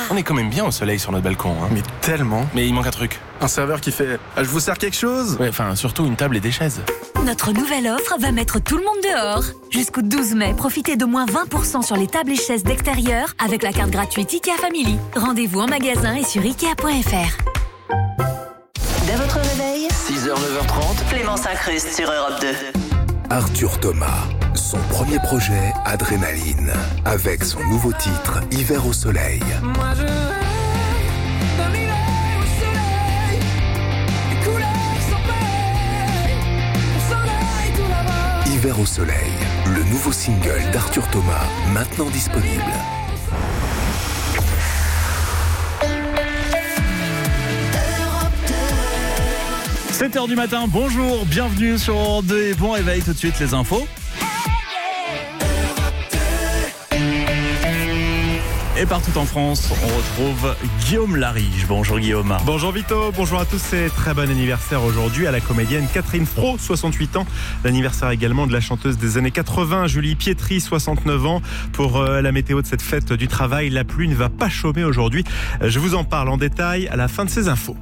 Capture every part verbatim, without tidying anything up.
On est quand même bien au soleil sur notre balcon. Hein. Mais tellement. Mais il manque un truc. Un serveur qui fait ah, « Je vous sers quelque chose ?» Ouais, enfin, surtout une table et des chaises. Notre nouvelle offre va mettre tout le monde dehors. Jusqu'au douze mai, profitez de moins vingt pour cent sur les tables et chaises d'extérieur avec la carte gratuite IKEA Family. Rendez-vous en magasin et sur ikea point f r. Dès votre réveil, six heures neuf heures trente, Clémence s'incruste sur Europe deux. Arthur Thomas, son premier projet Adrénaline, avec son nouveau titre Hiver au soleil. Moi je rêve d'un hiver au soleil, les couleurs sont pareilles, on s'en aille tout là-bas. Hiver au soleil, le nouveau single d'Arthur Thomas, maintenant disponible. sept heures du matin, bonjour, bienvenue sur Europe deux et bon réveil, tout de suite les infos. Et partout en France, on retrouve Guillaume Larige. Bonjour Guillaume. Bonjour Vito, bonjour à tous et très bon anniversaire aujourd'hui à la comédienne Catherine Fro, soixante-huit ans. L'anniversaire également de la chanteuse des années quatre-vingts, Julie Pietri, soixante-neuf ans. Pour euh, la météo de cette fête du travail, la pluie ne va pas chômer aujourd'hui. Je vous en parle en détail à la fin de ces infos.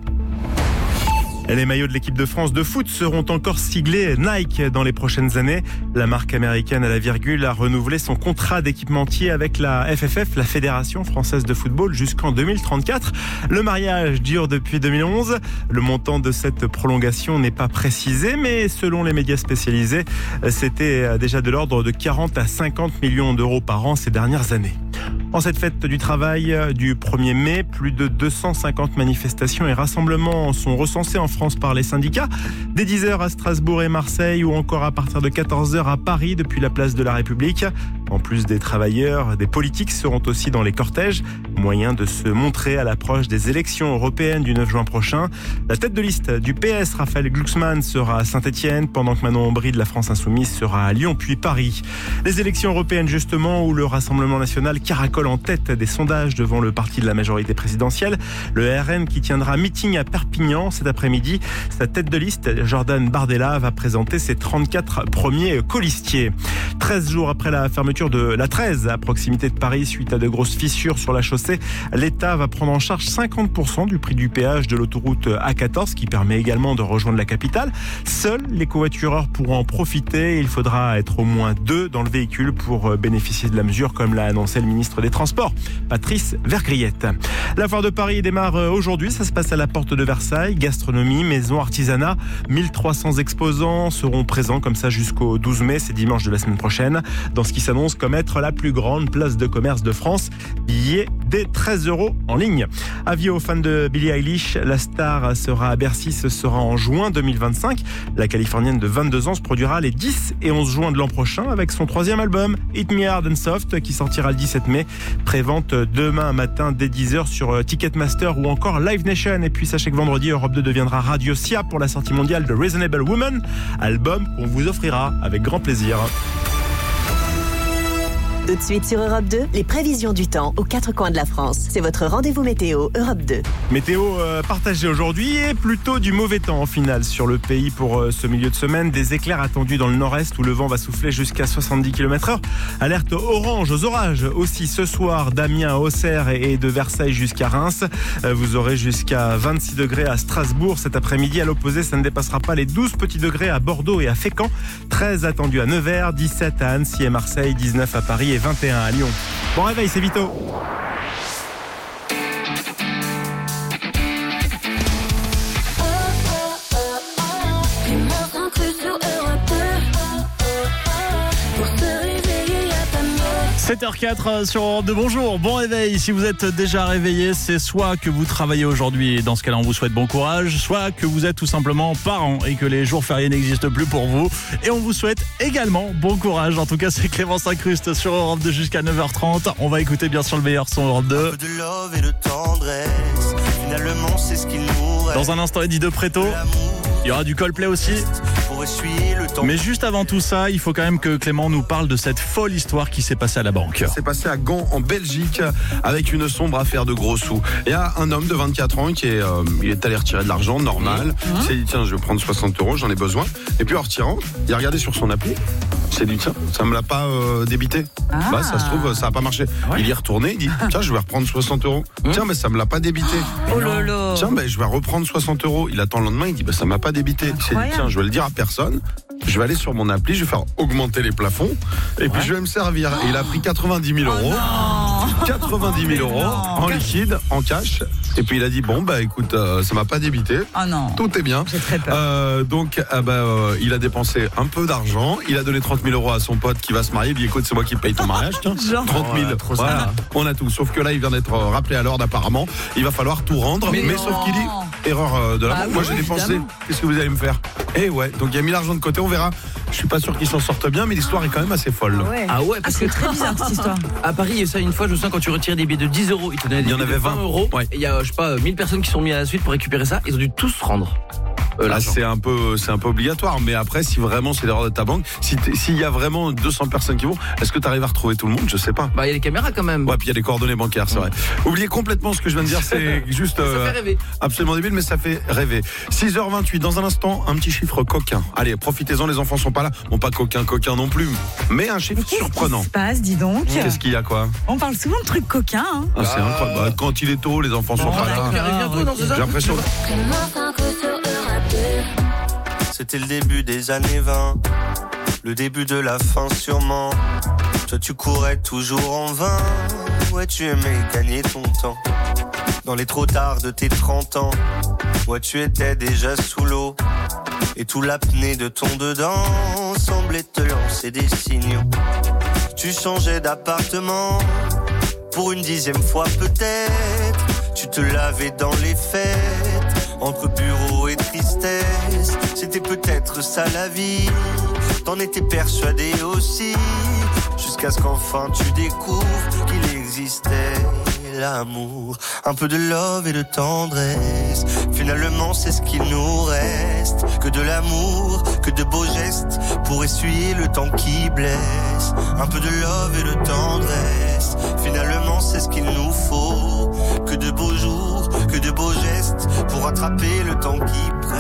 Les maillots de l'équipe de France de foot seront encore siglés Nike dans les prochaines années. La marque américaine à la virgule a renouvelé son contrat d'équipementier avec la F F F, la Fédération Française de Football, jusqu'en deux mille trente-quatre. Le mariage dure depuis deux mille onze. Le montant de cette prolongation n'est pas précisé, mais selon les médias spécialisés, c'était déjà de l'ordre de quarante à cinquante millions d'euros par an ces dernières années. En cette fête du travail du premier mai, plus de deux cent cinquante manifestations et rassemblements sont recensés en France par les syndicats. Dès dix heures à Strasbourg et Marseille ou encore à partir de quatorze heures à Paris depuis la place de la République. En plus des travailleurs, des politiques seront aussi dans les cortèges. Moyen de se montrer à l'approche des élections européennes du neuf juin prochain. La tête de liste du P S, Raphaël Glucksmann, sera à Saint-Etienne, pendant que Manon Aubry de la France Insoumise sera à Lyon puis Paris. Les élections européennes justement, où le Rassemblement National caracole en tête des sondages devant le parti de la majorité présidentielle. Le R N qui tiendra meeting à Perpignan cet après-midi. Sa tête de liste, Jordan Bardella, va présenter ses trente-quatre premiers colistiers. treize jours après la fermeture de la treize à proximité de Paris suite à de grosses fissures sur la chaussée, l'État va prendre en charge cinquante pour cent du prix du péage de l'autoroute A quatorze qui permet également de rejoindre la capitale. Seuls les covoitureurs pourront en profiter. Il faudra être au moins deux dans le véhicule pour bénéficier de la mesure, comme l'a annoncé le ministre des Transports, Patrice Vergriette. La foire de Paris démarre aujourd'hui. Ça se passe à la porte de Versailles. Gastronomie, maison, artisanat. mille trois cents exposants seront présents comme ça jusqu'au douze mai. C'est dimanche de la semaine prochaine. Dans ce qui s'annonce comme être la plus grande place de commerce de France. Billets dès treize euros en ligne. Avis aux fans de Billie Eilish, la star sera à Bercy, ce sera en juin deux mille vingt-cinq. La Californienne de vingt-deux ans se produira les dix et onze juin de l'an prochain avec son troisième album, Hit Me Hard and Soft, qui sortira le dix-sept mai. Prévente demain matin dès dix heures sur Ticketmaster ou encore Live Nation. Et puis sachez que vendredi, Europe deux deviendra Radio Sia pour la sortie mondiale de Reasonable Woman, album qu'on vous offrira avec grand plaisir. Tout de suite sur Europe deux, les prévisions du temps aux quatre coins de la France. C'est votre rendez-vous météo Europe deux. Météo euh, partagée aujourd'hui et plutôt du mauvais temps en finale sur le pays pour euh, ce milieu de semaine. Des éclairs attendus dans le nord-est où le vent va souffler jusqu'à soixante-dix kilomètres heure. Alerte orange aux orages aussi ce soir d'Amiens à Auxerre et de Versailles jusqu'à Reims. Euh, vous aurez jusqu'à vingt-six degrés à Strasbourg cet après-midi. À l'opposé, ça ne dépassera pas les douze petits degrés à Bordeaux et à Fécamp. treize attendus à Nevers, dix-sept à Annecy et Marseille, dix-neuf à Paris et vingt et un à Lyon. Bon réveil, c'est Vito. sept heures quatre sur Europe deux, bonjour, bon réveil. Si vous êtes déjà réveillé, c'est soit que vous travaillez aujourd'hui, et dans ce cas-là on vous souhaite bon courage, soit que vous êtes tout simplement parent et que les jours fériés n'existent plus pour vous, et on vous souhaite également bon courage. En tout cas, c'est Clémence s'incruste sur Europe deux jusqu'à neuf heures trente. On va écouter bien sûr le meilleur son Europe deux. Un peu de love et de tendresse, finalement c'est ce qu'il nous reste. Dans un instant, Eddie De Preto, il y aura du Coldplay aussi. essuyer le temps. Mais juste avant tout ça, il faut quand même que Clément nous parle de cette folle histoire qui s'est passée à la banque. C'est passé à Gand, en Belgique, avec une sombre affaire de gros sous. Il y a un homme de vingt-quatre ans qui est, euh, il est allé retirer de l'argent, normal. Il s'est dit, tiens, je vais prendre soixante euros, j'en ai besoin. Et puis en retirant, il a regardé sur son appli. Il s'est dit, tiens, ça me l'a pas euh, débité. Ah. Bah, ça se trouve, ça a pas marché. Ouais. Il y est retourné, il dit, tiens, je vais reprendre soixante euros. Tiens, mais ça me l'a pas débité. Oh là là. Tiens, ben, je vais reprendre soixante euros. Il attend le lendemain, il dit, bah, ça m'a pas débité. Il s'est dit, Incroyable. tiens, je vais le dire à personne. Je vais aller sur mon appli, je vais faire augmenter les plafonds. Et puis, je vais me servir. Et il a pris quatre-vingt-dix mille euros. quatre-vingt-dix mille euros en liquide, en cash. Et puis, il a dit, bon, bah, écoute, euh, ça m'a pas débité. Oh non. Tout est bien. J'ai très peur. Euh, donc, ah bah, euh, il a dépensé un peu d'argent. Il a donné trente mille euros à son pote qui va se marier. Il dit, écoute, c'est moi qui paye ton mariage. Tiens, Genre. trente mille. Oh, trop Voilà. sympa. On a tout. Sauf que là, il vient d'être euh, rappelé à l'ordre apparemment. Il va falloir tout rendre. Mais, Mais non. sauf qu'il dit, erreur euh, de la Bah banque. oui, Moi, j'ai dépensé. évidemment. Qu'est-ce que vous allez me faire? Eh ouais. Donc, il a mis l'argent de côté. On verra. Je suis pas sûr qu'il s'en sorte bien, mais l'histoire est quand même assez folle. Ouais. Ah ouais, Ah, parce c'est que très bizarre cette histoire. à Paris, il y a ça une fois, je me souviens quand tu retirais des billets de dix euros, ils te donnaient des Il y en billets avait de vingt vingt. euros. Ouais. Et il y a, je sais pas, mille personnes qui sont mises à la suite pour récupérer ça. Ils ont dû tous rendre. Euh, Là, l'argent. c'est un peu, c'est un peu obligatoire. Mais après, si vraiment c'est l'erreur de ta banque, si t'es- s'il y a vraiment deux cents personnes qui vont, est-ce que tu arrives à retrouver tout le monde? Je sais pas. Bah, il y a les caméras quand même. Ouais, puis il y a les coordonnées bancaires, c'est vrai. Oubliez complètement ce que je viens de dire, c'est juste Ça euh, fait rêver. absolument débile, mais ça fait rêver. six heures vingt-huit, dans un instant, un petit chiffre coquin. Allez, profitez-en, les enfants sont pas là. Bon, pas coquin, coquin non plus, mais un chiffre Mais qu'est-ce surprenant. qui se passe, dis donc? Qu'est-ce qu'il y a, quoi? On parle souvent de trucs coquins. Hein. Ah, c'est incroyable. Bah, quand il est tôt, les enfants sont Bon, pas là. d'accord. Tu arrives bientôt, non, c'est ça? J'ai l'impression. C'était le début des années vingt, le début de la fin sûrement. Toi tu courais toujours en vain, ouais tu aimais gagner ton temps. Dans les trop tard de tes trente ans, ouais tu étais déjà sous l'eau. Et tout l'apnée de ton dedans semblait te lancer des signaux. Tu changeais d'appartement, pour une dixième fois peut-être. Tu te lavais dans les fêtes, entre bureau et tristesse. C'était peut-être ça la vie, t'en étais persuadé aussi. Jusqu'à ce qu'enfin tu découvres qu'il existait l'amour. Un peu de love et de tendresse, finalement c'est ce qu'il nous reste. Que de l'amour, que de beaux gestes, pour essuyer le temps qui blesse. Un peu de love et de tendresse, finalement c'est ce qu'il nous faut. Que de beaux jours, que de beaux gestes, pour rattraper le temps qui presse.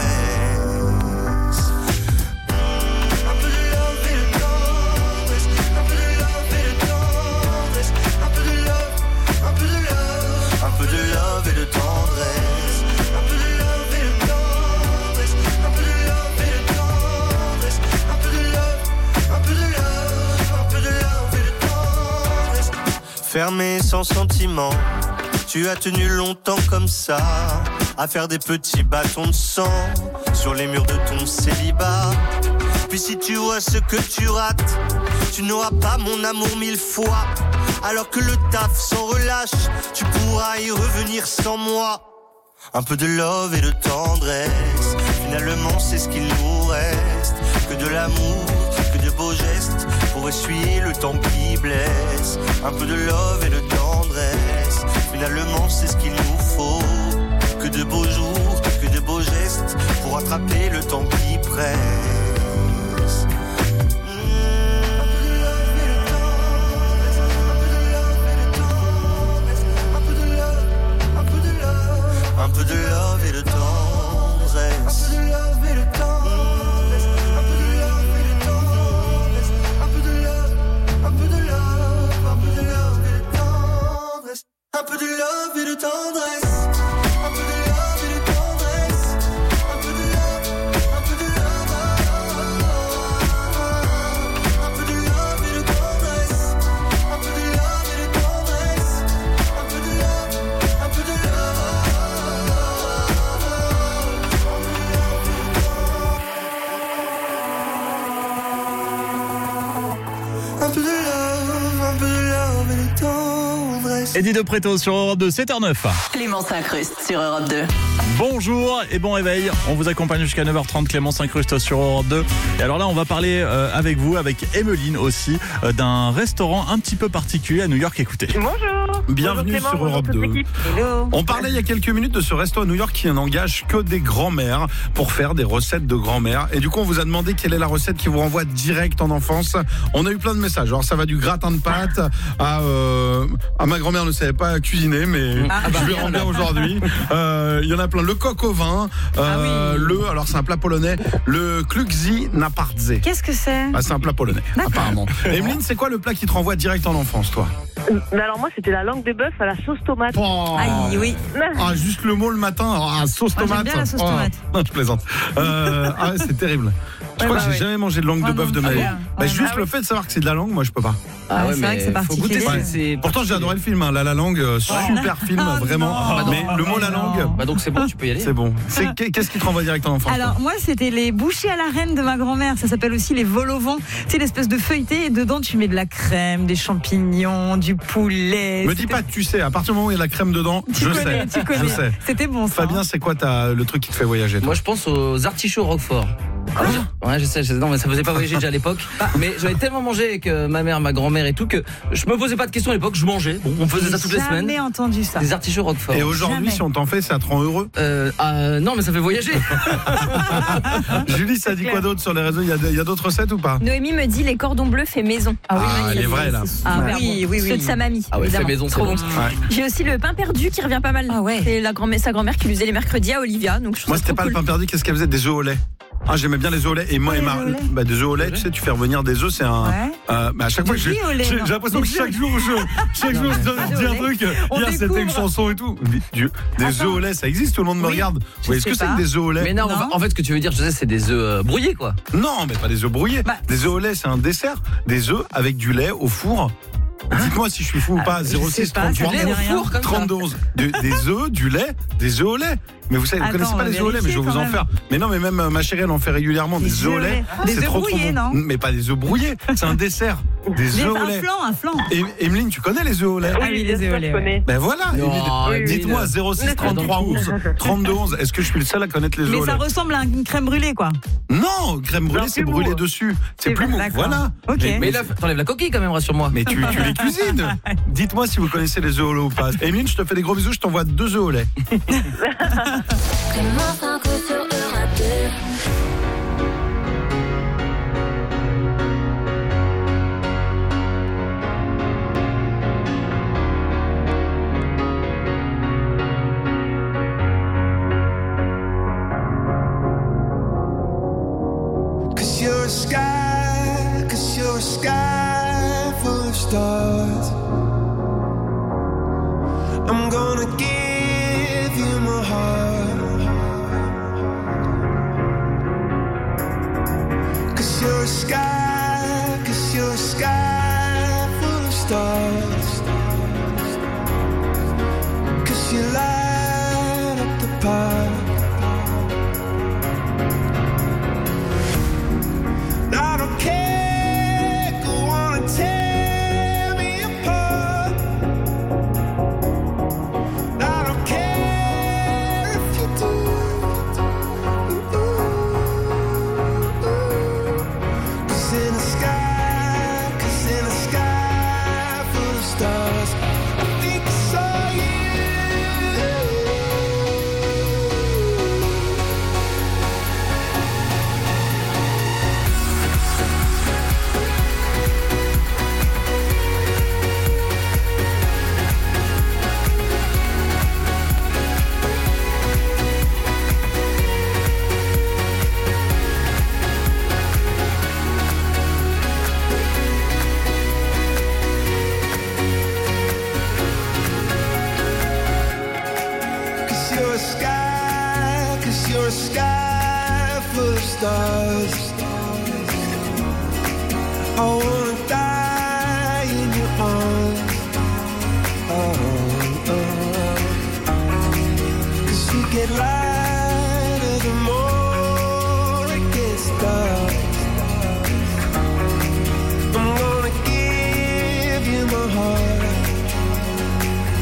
Un peu de love et de tendresse, un peu de love et de tendresse, un peu de love, un peu de love, un peu de love et de tendresse, un peu de love et de tendresse, un peu de love et de tendresse, un peu de love, un peu de love, un peu de love et de tendresse. Fermé sans sentiment, tu as tenu longtemps comme ça, à faire des petits bâtons de sang sur les murs de ton célibat. Puis si tu vois ce que tu rates, tu n'auras pas mon amour mille fois. Alors que le taf s'en relâche, tu pourras y revenir sans moi. Un peu de love et de tendresse, finalement c'est ce qu'il nous reste. Que de l'amour, que de beaux gestes, pour essuyer le temps qui blesse. Un peu de love et de tendresse, finalement c'est ce qu'il nous faut. Que de beaux jours, que de beaux gestes, pour rattraper le temps qui presse. Un peu de love et de tendresse. Un peu de love et de tendresse. Un peu de love et de tendresse. Un peu de love, un peu de love, un peu de love et de tendresse. Un peu de love et de tendresse. Un peu de love et de tendresse. Un peu de love, un peu de love. Un peu de love et de tendresse. Un peu de love et de tendresse. Un peu de love, un peu de love. Un peu de love, un peu de love et de tendresse. Eddie de Préto sur Europe deux, sept heures neuf. Clément s'incruste sur Europe deux. Bonjour et bon réveil. On vous accompagne jusqu'à neuf heures trente. Clément s'incruste sur Europe deux. Et alors là, on va parler euh, avec vous, avec Emeline aussi, euh, d'un restaurant un petit peu particulier à New York. Écoutez. Bonjour. Bienvenue Bonjour Clément, sur Europe bonjour deux. toute l'équipe. Hello. On parlait il y a quelques minutes de ce resto à New York qui n'engage que des grands-mères pour faire des recettes de grand-mère. Et du coup, on vous a demandé quelle est la recette qui vous renvoie direct en enfance. On a eu plein de messages. Alors, ça va du gratin de pâtes à, euh, à ma grand-mère ne savait pas cuisiner, mais Ah, bah, je lui rends bien aujourd'hui. Euh, Il y en a plein. Le coq au vin, euh, Ah oui. le, alors c'est un plat polonais, le klukzi napardze. Qu'est-ce que c'est? Ah, c'est un plat polonais, apparemment. Emeline, c'est quoi le plat qui te renvoie direct en enfance, toi? Mais alors moi c'était la langue de bœuf à la sauce tomate. Oh. Aïe, oui. Ah, juste le mot le matin, ah, sauce Moi, tomate. j'aime bien la sauce Oh. tomate. Non, je plaisante. Euh, ah ouais, c'est terrible. Je Ouais, crois bah que j'ai ouais. jamais mangé de langue de Oh bœuf non, de ma ah vie. ouais. Bah, Ouais, juste ah le oui. fait de savoir que c'est de la langue, moi je peux pas. Ah ouais, c'est vrai que c'est faut goûter, particulier. c'est- c'est- Pourtant j'ai adoré le film, hein, La La Langue, euh, super film, Oh vraiment. non. Mais le mot La Non. Langue, Bah donc c'est bon, tu peux y aller. c'est bon. C'est qu'est-ce qui te renvoie direct en enfance? Alors toi moi c'était les bouchées à la reine de ma grand-mère, ça s'appelle aussi les vol au vent. C'est l'espèce de feuilleté et dedans tu mets de la crème, des champignons, du poulet. Me dis C'était- pas, tu sais, à partir du moment où il y a la crème dedans, tu je connais, sais. tu connais. Je sais. C'était bon ça. Fabien, hein. c'est quoi ta, le truc qui te fait voyager toi? Moi je pense aux artichauts Roquefort. Ah. Ouais, je sais, je sais, non, mais ça faisait pas voyager déjà à l'époque. Mais j'avais tellement mangé avec euh, ma mère, ma grand-mère et tout que je me posais pas de questions à l'époque, je mangeais. Bon, on faisait ça toutes les Jamais semaines. entendu ça. Des artichauts Roquefort. Et aujourd'hui, Jamais. si on t'en fait, ça te rend heureux? Euh, ah, non, mais ça fait voyager. Julie, ça dit quoi d'autre sur les réseaux? Il y a, il y a d'autres recettes ou pas? Noémie me dit les cordons bleus fait maison. Ah, elle est vraie là. Ah Ouais. oui, oui, oui. Ceux de sa mamie. Ah ouais, fait évidemment. maison, c'est Trop bon. bon. Ouais. J'ai aussi le pain perdu qui revient pas mal. Ah ouais. C'est la grand-mère, sa grand-mère qui lui faisait les mercredis à Olivia. Donc je trouve Moi, ça c'était trop pas cool. le pain perdu. Qu'est-ce qu'elle faisait? Des œufs au lait. Ah, j'aimais bien les œufs au lait. Et moi, Ah, et les ma, œufs au lait. bah, des œufs au lait, tu sais, tu fais revenir des œufs, c'est un. Ouais. Euh, bah, à chaque fois que Des j'ai, riz au lait, j'ai, non. j'ai l'impression que Des chaque œufs. jour, je, chaque Non, jour, mais je des dis œufs un au truc. On Hier, c'était une découvre. chanson et tout. Du- Des Attends. œufs au lait, ça existe, tout le monde me Oui, regarde. je Oui, est-ce sais que c'est pas. que des œufs au lait? Mais non, Non. en fait, ce que tu veux dire, je sais, c'est des œufs euh, brouillés, quoi. Non, mais pas des œufs brouillés. Bah, des œufs au lait, c'est un dessert. Des œufs avec du lait au four. Dites-moi si je suis fou ou pas. je zéro sais six pas, ça trente-trois me dit rien. Four, comme ça. trente-deux onze. De- Des œufs, du lait, des œufs au lait. Mais vous savez, vous Attends, connaissez on pas va les œufs au lait, mais je vais vérifier vous en quand faire. Mais non, mais même euh, ma chérie, elle en fait régulièrement. Des, œufs au lait. Des C'est œufs trop, brouillés, trop bon. non? Mais pas des œufs brouillés. C'est un dessert. Des Des- œufs au un lait. flan, un flan. Et Emeline, tu connais les œufs au lait? Ah oui, les bien œufs au sûr, lait, je connais. Ben voilà. Non, Émilie, oui, oui, dites-moi oui. zéro six trente-trois onze trente-deux onze. Est-ce que je suis le seul à connaître les œufs Mais au lait? ça ressemble à une crème brûlée, quoi. Non, crème brûlée, Non, c'est plus brûlé mou. dessus. C'est C'est plus vrai, mou. d'accord. Voilà. Ok. Mais, Mais là, t'enlèves la coquille quand même, rassure-moi. mais tu, tu les cuisines. Dites-moi si vous connaissez les œufs au lait ou pas. Emeline, je te fais des gros bisous, je t'envoie deux œufs au lait. Cause you're a sky, cause you're a sky full of stars. I'm gonna give you my heart. Cause you're a sky, cause you're a sky full of stars. Cause you light up the park. I don't care, go on and tear me apart. I don't care if you do. Cause in the sky, cause in the sky full of stars, I think I saw you. Cause you're a sky, cause you're a sky full of stars. I wanna die in your arms. Oh, oh. Cause you get lighter the more it gets dark. I'm gonna give you my heart.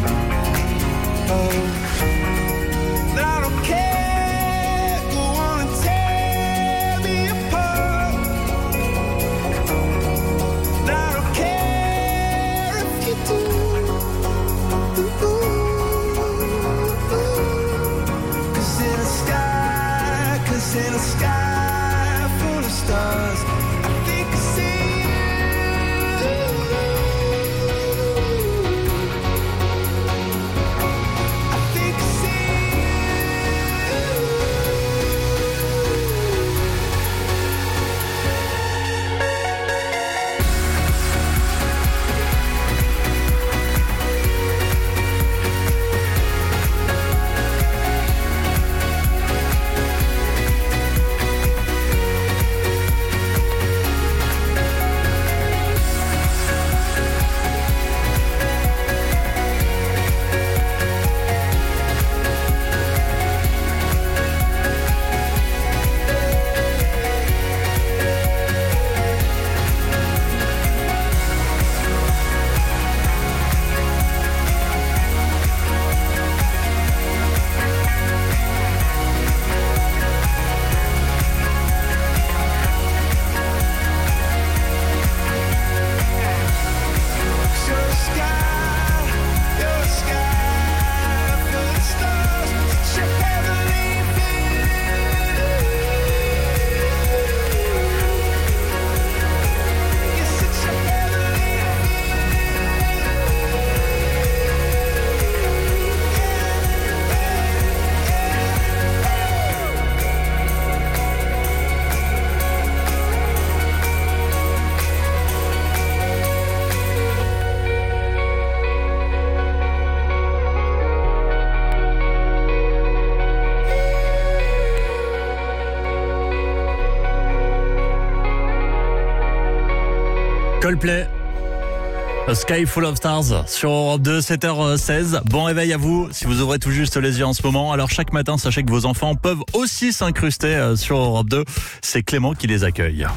Coldplay. A Sky Full of Stars sur Europe deux, sept heures seize. Bon réveil à vous si vous ouvrez tout juste les yeux en ce moment. Alors chaque matin, sachez que vos enfants peuvent aussi s'incruster sur Europe deux. C'est Clément qui les accueille.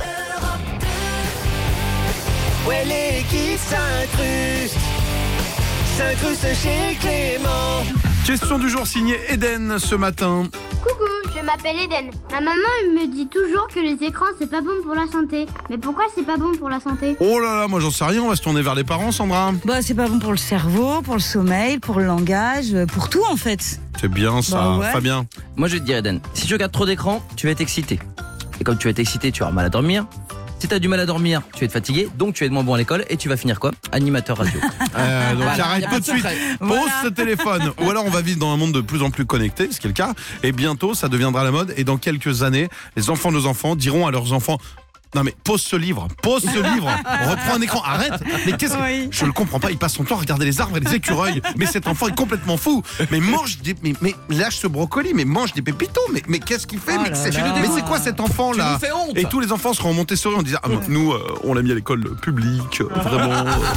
Ouais, l'équipe s'incruste, s'incruste chez Clément. Question du jour signée Eden ce matin. Coucou, je m'appelle Eden. Ma maman elle me dit toujours que les écrans c'est pas bon pour la santé. Mais pourquoi c'est pas bon pour la santé? Oh là là, moi j'en sais rien, on va se tourner vers les parents, Sandra. Bah, c'est pas bon pour le cerveau, pour le sommeil, pour le langage, pour tout en fait. C'est bien ça, Bah ouais. Fabien. Moi je vais te dire Eden, si tu regardes trop d'écran, tu vas être excité. Et comme tu vas être excité, tu vas avoir mal à dormir. Si t'as du mal à dormir, tu vas être fatigué, donc tu vas être moins bon à l'école et tu vas finir quoi? Animateur radio. Euh, donc Voilà, arrête y a tout pas de de suite, secret. pose Voilà. ce téléphone. Ou alors on va vivre dans un monde de plus en plus connecté, ce qui est le cas. Et bientôt ça deviendra la mode. Et dans quelques années, les enfants de nos enfants diront à leurs enfants: non mais pose ce livre, pose ce livre, reprends un écran, arrête. Mais qu'est-ce que... Oui. Je le comprends pas, il passe son temps à regarder les arbres et les écureuils. Mais cet enfant est complètement fou. Mais mange des... Mais, mais lâche ce brocoli, mais mange des pépitos. Mais, mais qu'est-ce qu'il fait? Oh Mais là c'est là. mais c'est quoi cet enfant Tu là? nous fais honte. Et tous les enfants seront en Montessori en disant: ah, nous euh, on l'a mis à l'école publique, euh, vraiment.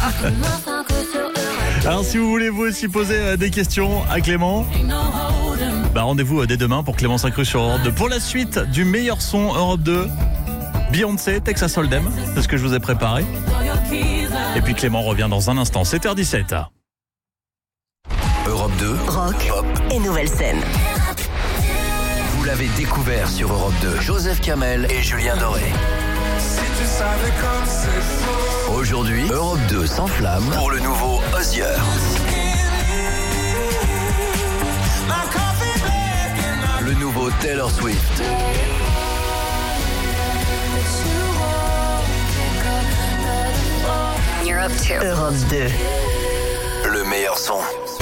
euh. Alors si vous voulez vous aussi poser euh, des questions à Clément, bah rendez-vous euh, dès demain pour Clément s'incruste sur Europe deux. Pour la suite du meilleur son Europe deux, Beyoncé, Texas Hold'em, c'est ce que je vous ai préparé. Et puis Clément revient dans un instant, sept heures dix-sept. Europe deux, Rock pop. et nouvelle scène. Vous l'avez découvert sur Europe deux. Joseph Kamel et Julien Doré. Aujourd'hui, Europe deux s'enflamme pour le nouveau Hozier. Le nouveau Taylor Swift. Europe deux. Europe deux. Le meilleur son.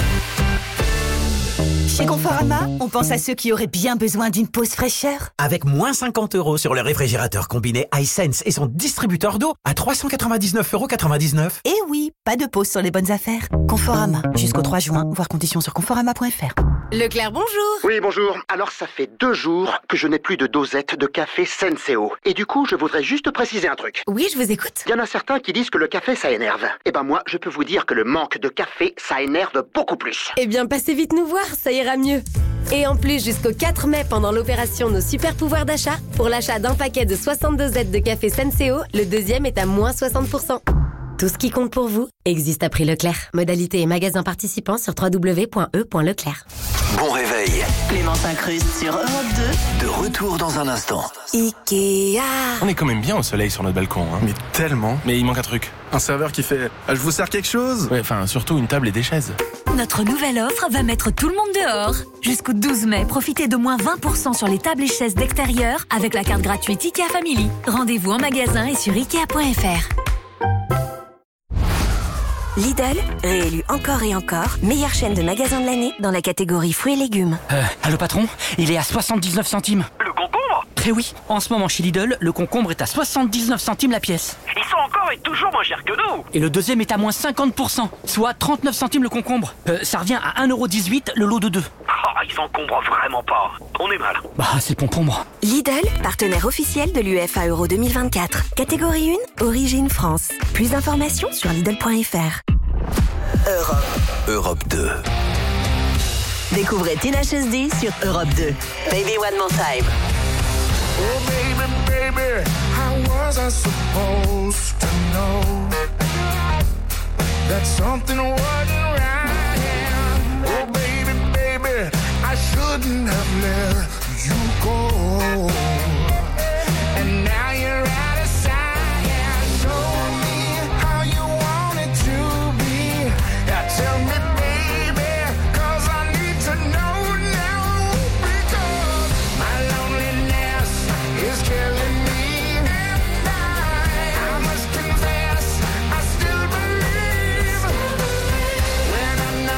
Chez Conforama, on pense à ceux qui auraient bien besoin d'une pause fraîcheur. Avec moins cinquante euros sur le réfrigérateur combiné iSense et son distributeur d'eau à trois cent quatre-vingt-dix-neuf euros quatre-vingt-dix-neuf. Et oui, pas de pause sur les bonnes affaires. Conforama, jusqu'au trois juin, voir conditions sur conforama point f r. Leclerc, bonjour. Oui, bonjour. Alors, ça fait deux jours que je n'ai plus de dosette de café Senseo. Et du coup, je voudrais juste préciser un truc. Oui, je vous écoute. Il y en a certains qui disent que le café, ça énerve. Eh ben moi, je peux vous dire que le manque de café, ça énerve beaucoup plus. Eh bien, passez vite nous voir, ça ira mieux. Et en plus, jusqu'au quatre mai, pendant l'opération Nos Super Pouvoirs d'achat, pour l'achat d'un paquet de soixante dosettes de café Senseo, le deuxième est à moins soixante pour cent. Tout ce qui compte pour vous existe à prix Leclerc. Modalité et magasins participants sur w w w point e point leclerc. Bon réveil. Clément s'incruste sur Europe deux. De retour dans un instant. Ikea. On est quand même bien au soleil sur notre balcon. Hein. Mais tellement. Mais il manque un truc. Un serveur qui fait: ah, je vous sers quelque chose? Ouais, enfin, surtout une table et des chaises. Notre nouvelle offre va mettre tout le monde dehors. Jusqu'au douze mai, profitez de moins vingt pour cent sur les tables et chaises d'extérieur avec la carte gratuite IKEA Family. Rendez-vous en magasin et sur ikea point f r. Lidl, réélu encore et encore, meilleure chaîne de magasins de l'année dans la catégorie fruits et légumes. Euh, allô patron, il est à soixante-dix-neuf centimes. Le concombre? Eh oui, en ce moment chez Lidl, le concombre est à soixante-dix-neuf centimes la pièce. Ils sont encore et toujours moins chers que nous. Et le deuxième est à moins cinquante pour cent, soit trente-neuf centimes le concombre. Euh, ça revient à un euro dix-huit le lot de deux. Oh, ils s'encombrent vraiment pas. On est mal. Bah, c'est le concombre. Lidl, partenaire officiel de l'U E F A Euro deux mille vingt-quatre. Catégorie un, origine France. Plus d'informations sur lidl point f r. Europe. Europe deux. Découvrez Teenage S D sur Europe deux. Baby One More Time. Oh baby, baby, how was I supposed to know that something wasn't right? Oh baby, baby, I shouldn't have let you go. And now you're out of sight. Show me how you want it to be. Now tell me, baby, 'cause I need to know now. Because my loneliness is killing me. And I, I must confess, I still believe when I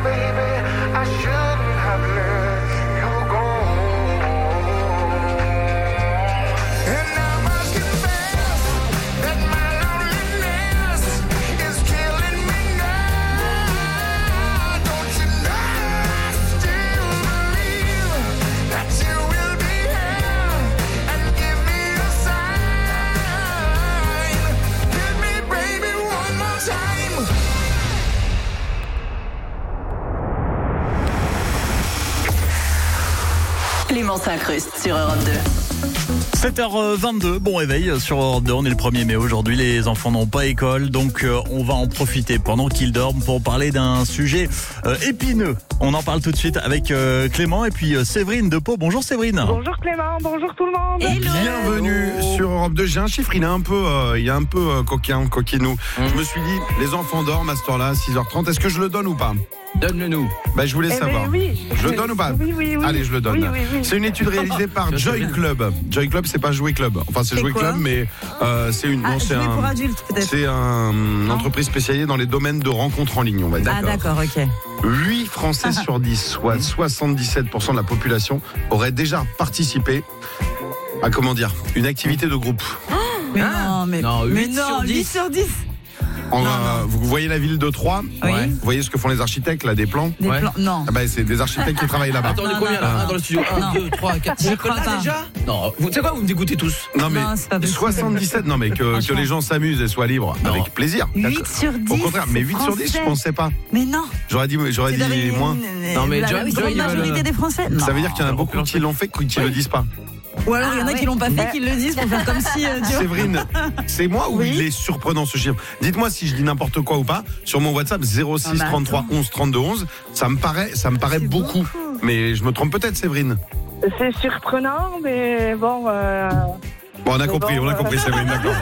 baby, I shouldn't have let you go. And now I confess that my loneliness is killing me now. Don't you know I still believe that you will be here and give me a sign. Hit me, baby, one more time. Clément s'incruste sur Europe deux. sept heures vingt-deux, bon réveil sur Europe deux, on est le premier mai aujourd'hui, les enfants n'ont pas école, donc euh, on va en profiter pendant qu'ils dorment pour parler d'un sujet euh, épineux. On en parle tout de suite avec euh, Clément et puis euh, Séverine de Pau. Bonjour Séverine. Bonjour Clément, bonjour tout le monde. Bienvenue sur Europe deux. J'ai un chiffre, il est un peu, euh, il est un peu euh, coquin, coquinou. Mmh. Je me suis dit, les enfants dorment à cette heure-là, six heures trente. Est-ce que je le donne ou pas? Donne-le-nous. Bah, je voulais Eh savoir. ben oui. Je le donne ou pas? Oui, oui, oui. Allez, je le donne. Oui, oui, oui. C'est une étude réalisée par Joy Club. Joy Club, c'est pas Jouer Club. Enfin, c'est C'est Jouer quoi Club, mais euh, c'est une. Ah, non, c'est jouer un. pour adultes, peut-être. C'est un, une entreprise spécialisée dans les domaines de rencontres en ligne, on va dire. Ah d'accord, ok. huit Français sur dix, soit soixante-dix-sept pour cent de la population, auraient déjà participé à, comment dire, une activité de groupe. Mais non, mais, Non, mais huit non, sur dix. huit sur dix. En, euh, vous voyez la ville de Troyes? Oui. Vous voyez ce que font les architectes, là, des plans? Des Ouais. plans, non. Ah bah, c'est des architectes qui travaillent là-bas. Attends, on est Non, combien non, là non. Un dans le studio Non. un, deux, trois, quatre, Je cinq. crois Là pas. déjà Non, vous savez quoi, vous me dégoûtez tous. Non, mais Non, c'est pas possible. soixante-dix-sept, non, mais que, que Franchement. les gens s'amusent et soient libres, Non. avec plaisir. huit sur dix. Au contraire, mais huit sur dix, je Français. pensais pas. Mais non. J'aurais dit, j'aurais C'est dans dit les- moins. Non, mais la Joy- grande Joy, il va majorité le- des Français. Ça Non. veut dire qu'il y en a beaucoup qui l'ont fait, qui le disent pas. Ou alors il y en a Ah, qui ouais. l'ont pas fait, qui le disent pour faire comme si. euh, tu vois. Séverine, c'est moi ou Oui. il est surprenant ce chiffre? Dites-moi si je dis n'importe quoi ou pas. Sur mon WhatsApp zéro six Ah, mais trente-trois attends. onze trente-deux onze, ça me paraît, ça me paraît C'est beaucoup. beaucoup. Mais je me trompe peut-être, Séverine. C'est surprenant, mais bon. Euh... Bon, on a Mais compris, bon, on a euh, compris, Séverine, d'accord.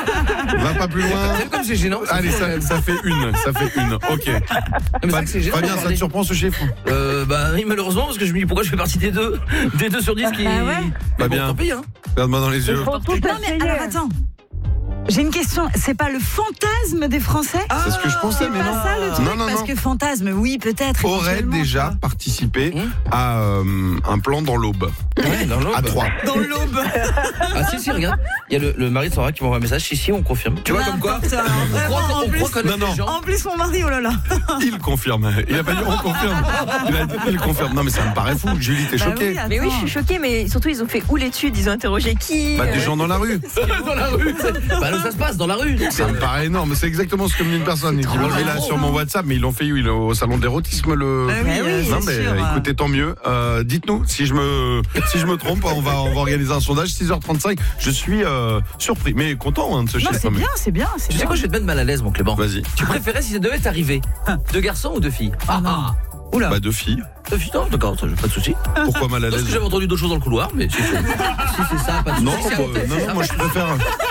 Va pas plus loin. C'est comme c'est gênant. Allez, ça, ça fait une, ça fait une. Ok. Mais c'est vrai que c'est gênant. Fabien, ça te regardez. surprend ce chiffre? Euh, bah oui, malheureusement, parce que je me dis pourquoi je fais partie des deux, des deux sur dix qui. Ah ouais. Pas Bon, bien. tant pis, hein. Regarde-moi dans les Il yeux. faut tout Non mais essayer. alors attends. J'ai une question. C'est pas le fantasme des Français? C'est ce que je pensais, mais pas non. ça le truc, Non, non, parce non. que fantasme, oui, peut-être. Aurait éventuellement, déjà quoi. participé Mmh. à euh, un plan dans l'aube. Ouais, dans l'aube. À Troyes. Dans l'aube. Ah si, si, regarde. Il y a le, le mari de Sarah qui m'envoie un message. Si, si, on confirme. Tu vois comme quoi N'importe quoi. On croit, Vraiment, en on plus- croit connaître Non, non. les gens. En plus, mon mari, oh là là. Il confirme. Il a pas dit on confirme. Il a dit il confirme. Non, mais ça me paraît fou. Julie, t'es Bah choquée? oui, Mais oui, attends. je suis choquée, mais surtout, ils ont fait où l'étude? Ils ont interrogé qui? Bah, des euh, gens dans la rue. Dans la rue. c'est- Bah là, ça se passe dans la rue. donc Ça me c'est- paraît énorme. C'est exactement ce que me dit une personne. Ils m'ont mis là sur mon WhatsApp, mais ils l'ont fait où? Ils- au salon de l'érotisme. Le... Bah oui, euh, non, c'est mais sûr. écoutez, tant mieux. Euh, dites-nous si je me si je me trompe. On va on va organiser un sondage. six heures trente-cinq. Je suis euh, surpris, mais content hein, de ce Non, chiffre. c'est mais- bien, c'est bien. c'est Tu sais bien. quoi, je vais te mettre mal à l'aise, mon Clément. Vas-y. Tu préférais si ça devait t'arriver deux garçons ou deux filles? Ah, ah. Oula. Bah deux filles. Deux filles, non, d'accord, ça, j'ai pas de souci. Pourquoi mal à Parce l'aise? que j'avais entendu d'autres choses dans le couloir, mais si c'est si c'est ça, pas de Non, souci. euh, non, non, moi je préfère.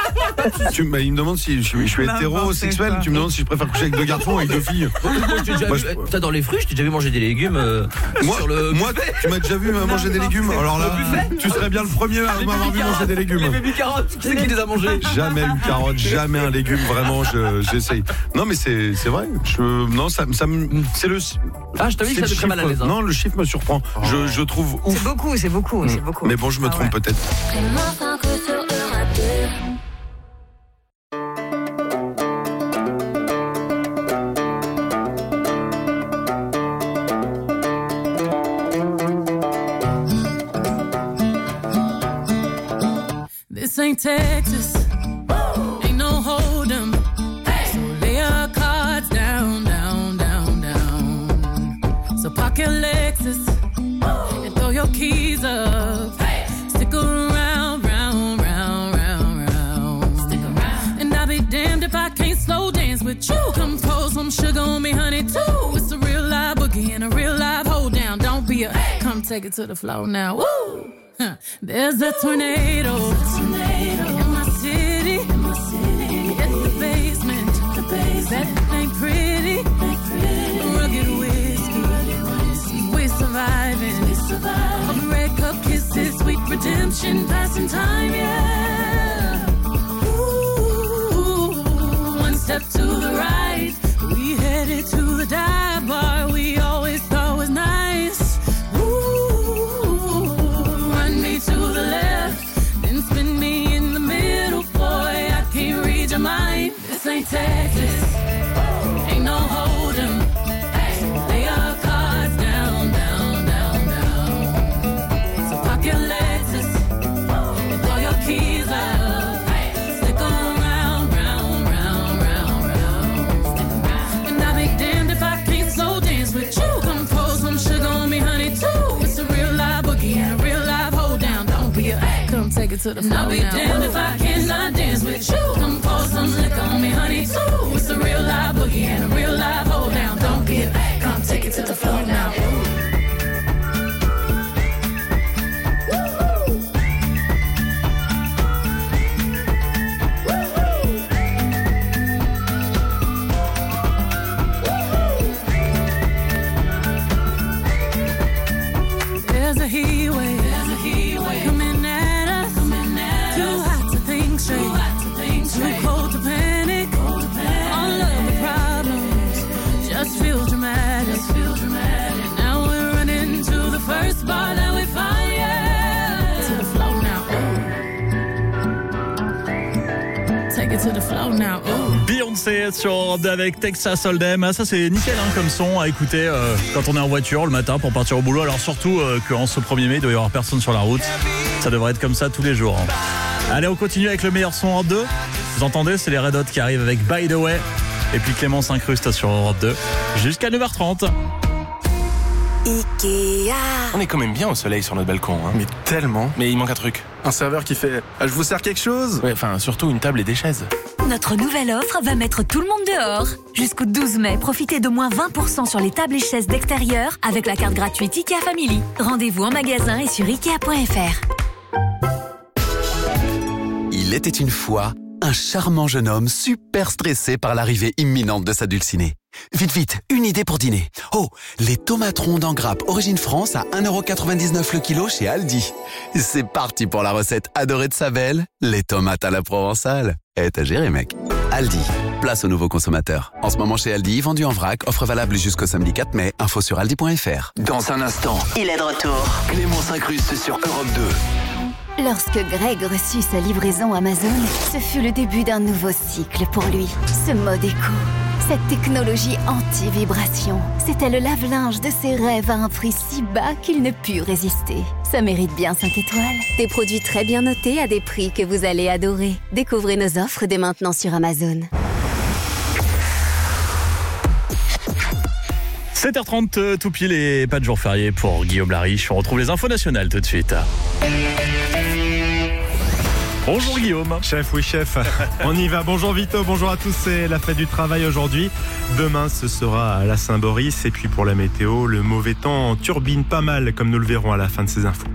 Tu, bah, il me demande si je, suis- je suis N'importe hétérosexuel. quoi. Tu me demandes si je préfère coucher avec deux garçons ou avec deux filles. Moi, je t'ai déjà Moi, vu- je- T'as dans les fruits, je t'ai déjà vu manger des légumes euh, Moi, sur le. moi, tu m'as déjà vu euh, manger des légumes. Alors là, tu serais bien le premier à m'avoir vu manger des Les légumes. baby carottes, qui c'est qui les a mangés? Jamais une carotte, jamais un légume. Vraiment, je- j'essaye. Non, mais c'est c'est vrai. Je, non, ça, ça me. C'est le. Ah, je t'avais dit c'est que ça le me ferait mal à chiffre. l'aise. hein. Non, le chiffre me surprend. Je, je trouve ouf. C'est beaucoup, c'est beaucoup, c'est beaucoup. Mais bon, je me Ah trompe ouais. peut-être. This ain't Texas. Ain't no hold'em. So lay your cards down, down, down, down. So park your Lexus and throw your keys up. Stick around, round, round, round, round. Stick around. And I'll be damned if I can't slow dance with you. Come pour some sugar on me, honey, too. It's a real live boogie and a real live hold down. Don't be a come take it to the floor now. Woo! Huh. There's a tornado, in my city, in my city. In the basement, the basement. That ain't pretty, ain't pretty. Rugged whiskey, we surviving. We surviving. Red cup kisses, sweet redemption, passing time, yeah. Ooh, one step to the right, we headed to the dive bar. We always it to the floor. I'll be damned if I cannot dance with you. Come pour some liquor on me, honey, too. It's a real live boogie and a real live hold down. Don't get, come take it to the floor now. There's a heat wave, there's a heat wave coming at us, coming at too us. Hot to think straight, too hot to think straight, too cold to panic, cold to panic. All of the problems just feel dramatic, just feel dramatic. Now we're running to the first bar that we find, yeah. To the flow now, ooh. Take it to the flow now, ooh. Beyoncé sur Europe deux avec Texas Hold'em. Ah, ça c'est nickel hein, comme son à écouter euh, quand on est en voiture le matin pour partir au boulot. Alors surtout euh, qu'en ce premier mai il doit y avoir personne sur la route. Ça devrait être comme ça tous les jours. Hein. Allez, on continue avec le meilleur son Europe deux. Vous entendez, c'est les Red Hot qui arrivent avec By the Way. Et puis Clément s'incruste sur Europe deux jusqu'à neuf heures trente. Ikea. On est quand même bien au soleil sur notre balcon. Hein. Mais tellement. Mais il manque un truc. Un serveur qui fait ah, « Je vous sers quelque chose ?» Ouais, enfin, surtout une table et des chaises. Notre nouvelle offre va mettre tout le monde dehors. Jusqu'au douze mai, profitez de moins vingt pour cent sur les tables et chaises d'extérieur avec la carte gratuite Ikea Family. Rendez-vous en magasin et sur ikea point f r. Il était une fois un charmant jeune homme super stressé par l'arrivée imminente de sa dulcinée. Vite, vite, une idée pour dîner. Oh, les tomates rondes en grappe Origine France à un euro quatre-vingt-dix-neuf le kilo chez Aldi. C'est parti pour la recette adorée de sa belle, les tomates à la provençale. Eh, t'as géré, mec. Aldi, place aux nouveaux consommateurs. En ce moment chez Aldi, vendu en vrac, offre valable jusqu'au samedi quatre mai. Info sur aldi point f r. Dans un instant, Il est de retour. Clément s'incruste sur Europe deux. Lorsque Greg reçut sa livraison Amazon, ce fut le début d'un nouveau cycle pour lui. Ce mode éco, cette technologie anti-vibration, c'était le lave-linge de ses rêves à un prix si bas qu'il ne put résister. Ça mérite bien cinq étoiles. Des produits très bien notés à des prix que vous allez adorer. Découvrez nos offres dès maintenant sur Amazon. sept heures trente, tout pile et pas de jour férié pour Guillaume Lariche. On retrouve les infos nationales tout de suite. Bonjour Guillaume. Chef, oui chef. On y va. Bonjour Vito, bonjour à tous. C'est la fête du travail aujourd'hui. Demain, ce sera à la Saint-Boris. Et puis pour la météo, le mauvais temps turbine pas mal, comme nous le verrons à la fin de ces infos.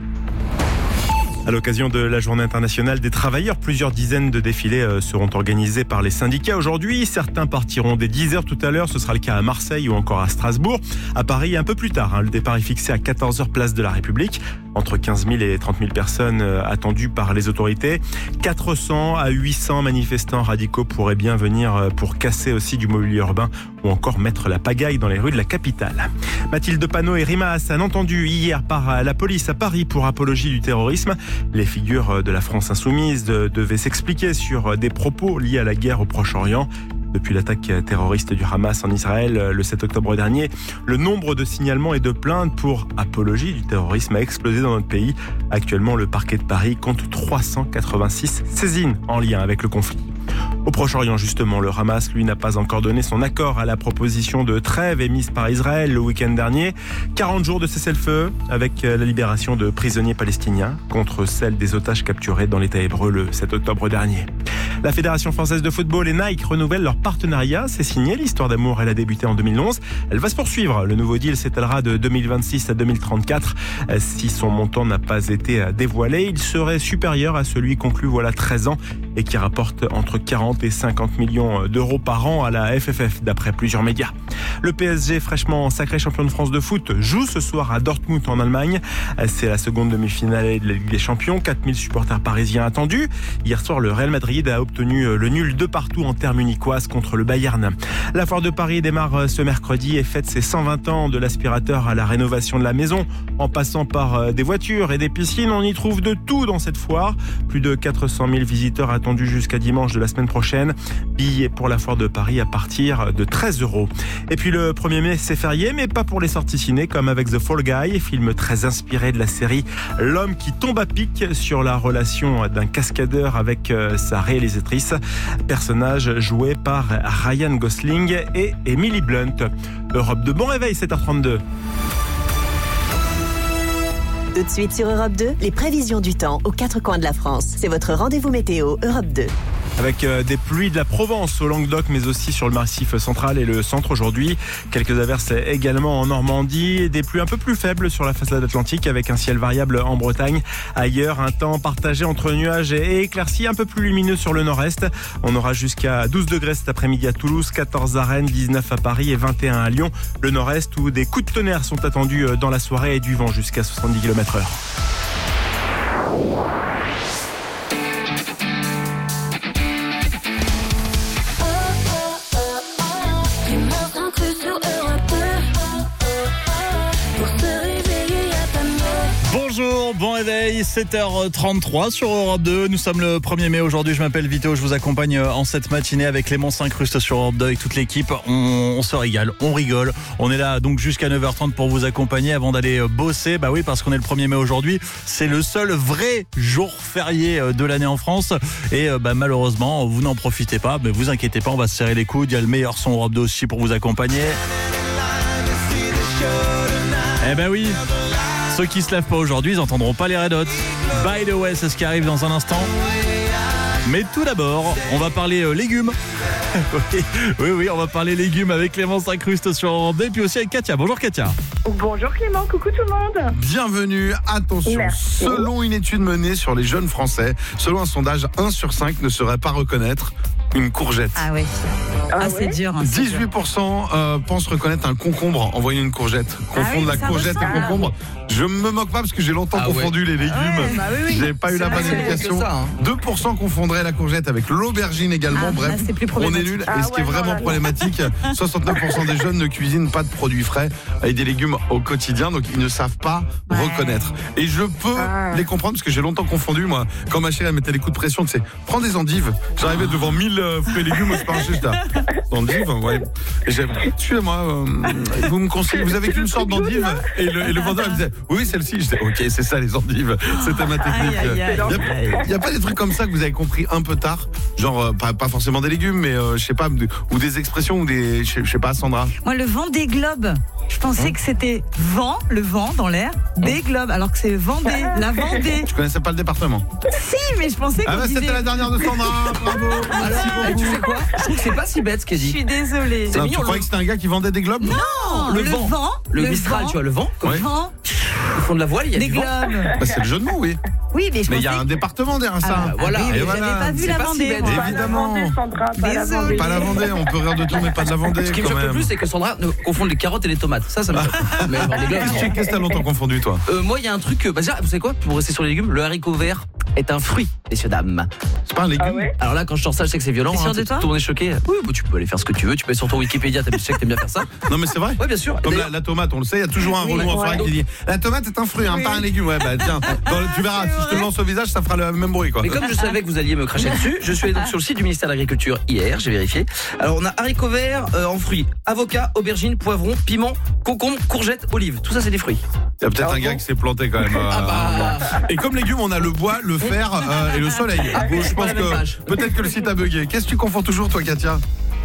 À l'occasion de la journée internationale des travailleurs, plusieurs dizaines de défilés seront organisés par les syndicats aujourd'hui. Certains partiront dès dix heures tout à l'heure. Ce sera le cas à Marseille ou encore à Strasbourg. À Paris, un peu plus tard. Hein, le départ est fixé à quatorze heures place de la République. Entre quinze mille et trente mille personnes attendues par les autorités. quatre cents à huit cents manifestants radicaux pourraient bien venir pour casser aussi du mobilier urbain ou encore mettre la pagaille dans les rues de la capitale. Mathilde Panot et Rima Hassan entendus hier par la police à Paris pour apologie du terrorisme. Les figures de la France insoumise devaient s'expliquer sur des propos liés à la guerre au Proche-Orient. Depuis l'attaque terroriste du Hamas en Israël le sept octobre dernier, le nombre de signalements et de plaintes pour apologie du terrorisme a explosé dans notre pays. Actuellement, le parquet de Paris compte trois cent quatre-vingt-six saisines en lien avec le conflit. Au Proche-Orient, justement, le Hamas, lui, n'a pas encore donné son accord à la proposition de trêve émise par Israël le week-end dernier. quarante jours de cessez-le-feu avec la libération de prisonniers palestiniens contre celle des otages capturés dans l'État hébreu le sept octobre dernier. La Fédération française de football et Nike renouvellent leur partenariat. C'est signé. L'histoire d'amour, elle a débuté en deux mille onze. Elle va se poursuivre. Le nouveau deal s'étalera de deux mille vingt-six à deux mille trente-quatre. Si son montant n'a pas été dévoilé, il serait supérieur à celui conclu voilà treize ans et qui rapporte entre quarante et cinquante millions d'euros par an à la F F F, d'après plusieurs médias. Le P S G, fraîchement sacré champion de France de foot, joue ce soir à Dortmund en Allemagne. C'est la seconde demi-finale de la Ligue des Champions. quatre mille supporters parisiens attendus. Hier soir, le Real Madrid a obtenu le nul de partout en terre munichoise contre le Bayern. La foire de Paris démarre ce mercredi et fête ses cent vingt ans, de l'aspirateur à la rénovation de la maison. En passant par des voitures et des piscines, on y trouve de tout dans cette foire. Plus de quatre cent mille visiteurs attendus jusqu'à dimanche de la semaine prochaine. Billets pour la foire de Paris à partir de treize euros. Et puis le premier mai, c'est férié, mais pas pour les sorties ciné, comme avec The Fall Guy, film très inspiré de la série L'homme qui tombe à pic, sur la relation d'un cascadeur avec sa réalisatrice, personnage joué par Ryan Gosling et Emily Blunt. Europe de bon réveil, sept heures trente-deux. Tout de suite sur Europe deux, les prévisions du temps aux quatre coins de la France. C'est votre rendez-vous météo Europe deux. Avec euh, des pluies de la Provence au Languedoc, mais aussi sur le massif central et le centre aujourd'hui. Quelques averses également en Normandie. Des pluies un peu plus faibles sur la façade atlantique avec un ciel variable en Bretagne. Ailleurs, un temps partagé entre nuages et éclaircies, un peu plus lumineux sur le nord-est. On aura jusqu'à douze degrés cet après-midi à Toulouse, quatorze à Rennes, dix-neuf à Paris et vingt et un à Lyon. Le nord-est où des coups de tonnerre sont attendus dans la soirée et du vent jusqu'à soixante-dix kilomètres heure. Bonjour, bon réveil, sept heures trente-trois sur Europe deux. Nous sommes le premier mai aujourd'hui. Je m'appelle Vito, je vous accompagne en cette matinée avec Clément s'incruste sur Europe deux avec toute l'équipe. On, on se régale, on rigole. On est là donc jusqu'à neuf heures trente pour vous accompagner avant d'aller bosser. Bah oui, parce qu'on est le premier mai aujourd'hui. C'est le seul vrai jour férié de l'année en France. Et bah, malheureusement, vous n'en profitez pas. Mais vous inquiétez pas, on va se serrer les coudes. Il y a le meilleur son Europe deux aussi pour vous accompagner. Eh ben oui. Ceux qui se lèvent pas aujourd'hui, ils n'entendront pas les Red Hot. By the way, c'est ce qui arrive dans un instant. Mais tout d'abord, on va parler euh, légumes. oui, oui, oui, on va parler légumes avec Clément s'incruste sur Europe deux et puis aussi avec Katia. Bonjour Katia. Bonjour Clément, coucou tout le monde. Bienvenue, attention. Merci. Selon une étude menée sur les jeunes Français, selon un sondage, un sur cinq ne saurait pas reconnaître une courgette. Ah oui. Ah, ah c'est ouais dur. Hein, c'est dix-huit pour cent euh, pensent reconnaître un concombre en voyant une courgette. Confondre ah oui, la courgette et le concombre. Je me moque pas parce que j'ai longtemps ah confondu ouais. les légumes. Ouais, bah oui, oui. J'ai pas c'est eu la bonne éducation. Hein. deux pour cent confondraient la courgette avec l'aubergine également. Ah, Bref, là, on est nul. Ah, et ce ouais, qui est vraiment voilà. problématique, soixante-neuf pour cent des jeunes ne cuisinent pas de produits frais avec des légumes au quotidien, donc ils ne savent pas ouais. reconnaître. Et je peux ah. les comprendre parce que j'ai longtemps confondu. Moi, quand ma chérie elle mettait les coups de pression, tu sais, prends des endives. J'arrivais devant mille euh, fruits et légumes au supermarché, j'étais endives, ouais. Excusez-moi, euh, vous me conseillez, vous avez qu'une sorte d'endive et le, et le vendeur il me disait, oui, oui celle-ci. J'étais, ok, c'est ça les endives. C'était ma technique. Il n'y a, a pas des trucs comme ça que vous avez compris un peu tard, genre euh, pas, pas forcément des légumes, mais euh, je sais pas, ou des expressions ou des, je sais pas, Sandra. Moi, le vent des globes. Je pensais hein que c'était vent, le vent dans l'air, des globes, alors que c'est Vendée, la Vendée. Je connaissais pas le département. Si, mais je pensais que ah bah, disait... c'était la dernière de Sandra. Bravo. Alors, tu sais quoi? Je trouve que c'est pas si bête ce qu'elle dit. Je suis désolée. Non, tu croyais que c'était un gars qui vendait des globes? Non, le, le vent. vent. Le, le Mistral, vent. tu vois, le vent. Le vent. Au fond de la voile, il y a des du globes. vent. Bah, c'est le jeu de mots, oui. Oui, mais je mais il y a que... un département derrière ça. Ah, voilà. Ah, oui, et voilà. J'avais pas vu la Vendée. Si évidemment. Pas la Vendée, Sandra, pas la Vendée. Pas la Vendée, on peut rire de tout, mais pas de la Vendée. Ce qui me choque le plus, c'est que Sandra confonde les carottes et les tomates. Ça, ça me choque. Mais bon, les globes, qu'est-ce que t'as longtemps confondu, toi? euh, Moi, il y a un truc. Bah, déjà, vous savez quoi? Pour rester sur les légumes, le haricot vert est un fruit, messieurs, dames. C'est pas un légume? Ah ouais. Alors là, quand je sors ça, je sais que c'est violent. T'es hein, sûr de toi? Tout le monde est choqué. Oui, bah, tu peux aller faire ce que tu veux. Tu peux aller sur ton Wikipédia, tu sais que t'aimes bien faire ça. Non, mais c'est vrai. Oui, bien sûr. Comme la, la tomate, on le sait, il y a toujours un oui, relou ouais, en forêt ouais. qui dit la tomate est un fruit, hein, oui. pas un légume. Ouais, bah tiens, dans, tu verras, si je te le lance au visage, ça fera le même bruit, quoi. Mais comme je savais que vous alliez me cracher dessus, je suis allé donc sur le site du ministère de l'Agriculture hier, j'ai vérifié. Alors, on a haricots verts euh, en fruits, avocat, aubergine, poivron, piment, concombre, courgette, olive. Tout ça, c'est des fruits. Il y a peut-être un gars qui s'est planté quand même. Euh, ah bah... Et comme légumes, on a le bois, le fer euh, et le soleil. Ah, bon, je pense que peut-être que le site a bugué. Qu'est-ce que tu confonds toujours, toi, Katia?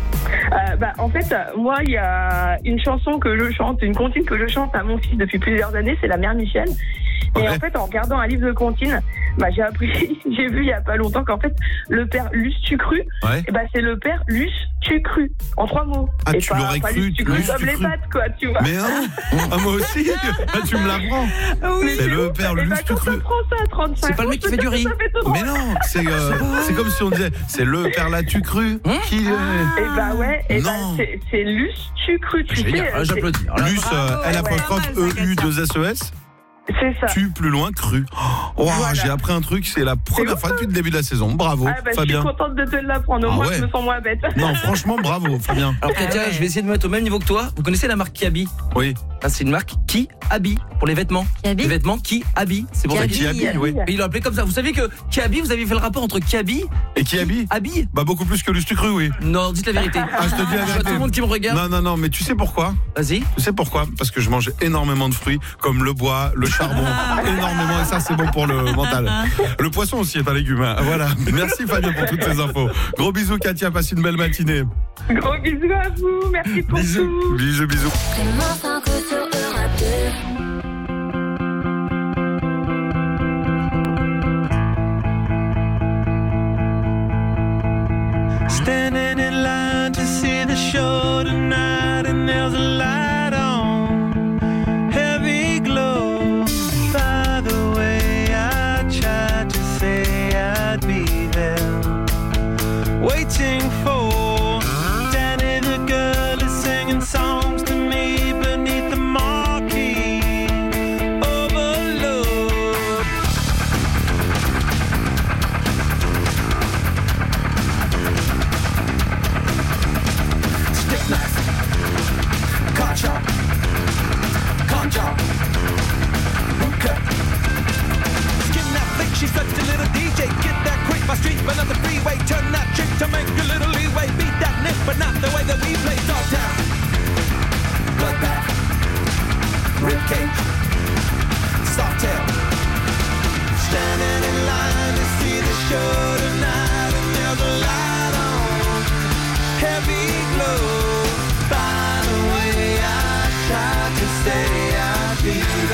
Euh, bah, en fait, moi, il y a une chanson que je chante, une comptine que je chante à mon fils depuis plusieurs années, c'est La Mère Michel. Et ouais. en fait, en regardant un livre de comptine, bah, j'ai appris, j'ai vu il y a pas longtemps qu'en fait, le père Lustucru, ouais. et bah, c'est le père Lustucru, en trois mots. Ah, et tu pas, l'aurais pas cru, Lustucru comme les pattes, quoi, tu vois. Mais non, ah, moi aussi, ah, tu me l'apprends. Oui, c'est le père Lustucru. C'est pas le mec qui fait du riz. Mais non, c'est, euh, c'est comme si on disait, c'est le père là-tu cru hein qui. Ah, et bah ouais, et non. bah, c'est, c'est Lustucru, tu sais. Ah, j'applaudis. Lus, euh, L apostrophe E U deux S E S. C'est ça. Tu plus loin cru. Oh, voilà. J'ai appris un truc, c'est la première fois depuis le début de la saison. Bravo, ah bah, Fabien. Je suis contente de te l'apprendre. Au ah moins, ouais. je me sens moins bête. Non, franchement, bravo, Fabien. Alors, Katia, ah ouais. je vais essayer de me mettre au même niveau que toi. Vous connaissez la marque Kiabi? Oui. Ah, c'est une marque qui habille pour les vêtements. Kiabi? Les vêtements qui habillent. C'est pour ça qui habille, oui. Et ils l'ont appelé comme ça. Vous savez que Kiabi, vous avez fait le rapport entre Kiabi et qui habille? Habille. Bah, beaucoup plus que Lustucru, oui. Non, dites la vérité. Ah, je te dis la vérité. Je vois tout le monde qui me regarde. Non, non, non, mais tu sais pourquoi? Vas-y. Tu sais pourquoi? Parce que je mange énormément de fruits, comme le bois, le charbon, énormément, et ça, c'est bon pour le mental. Le poisson aussi est un légume. Hein. Voilà. Merci Fabien pour toutes ces infos. Gros bisous, Katia, passe une belle matinée. Gros bisous à vous, merci pour bisous. tout. Bisous, bisous.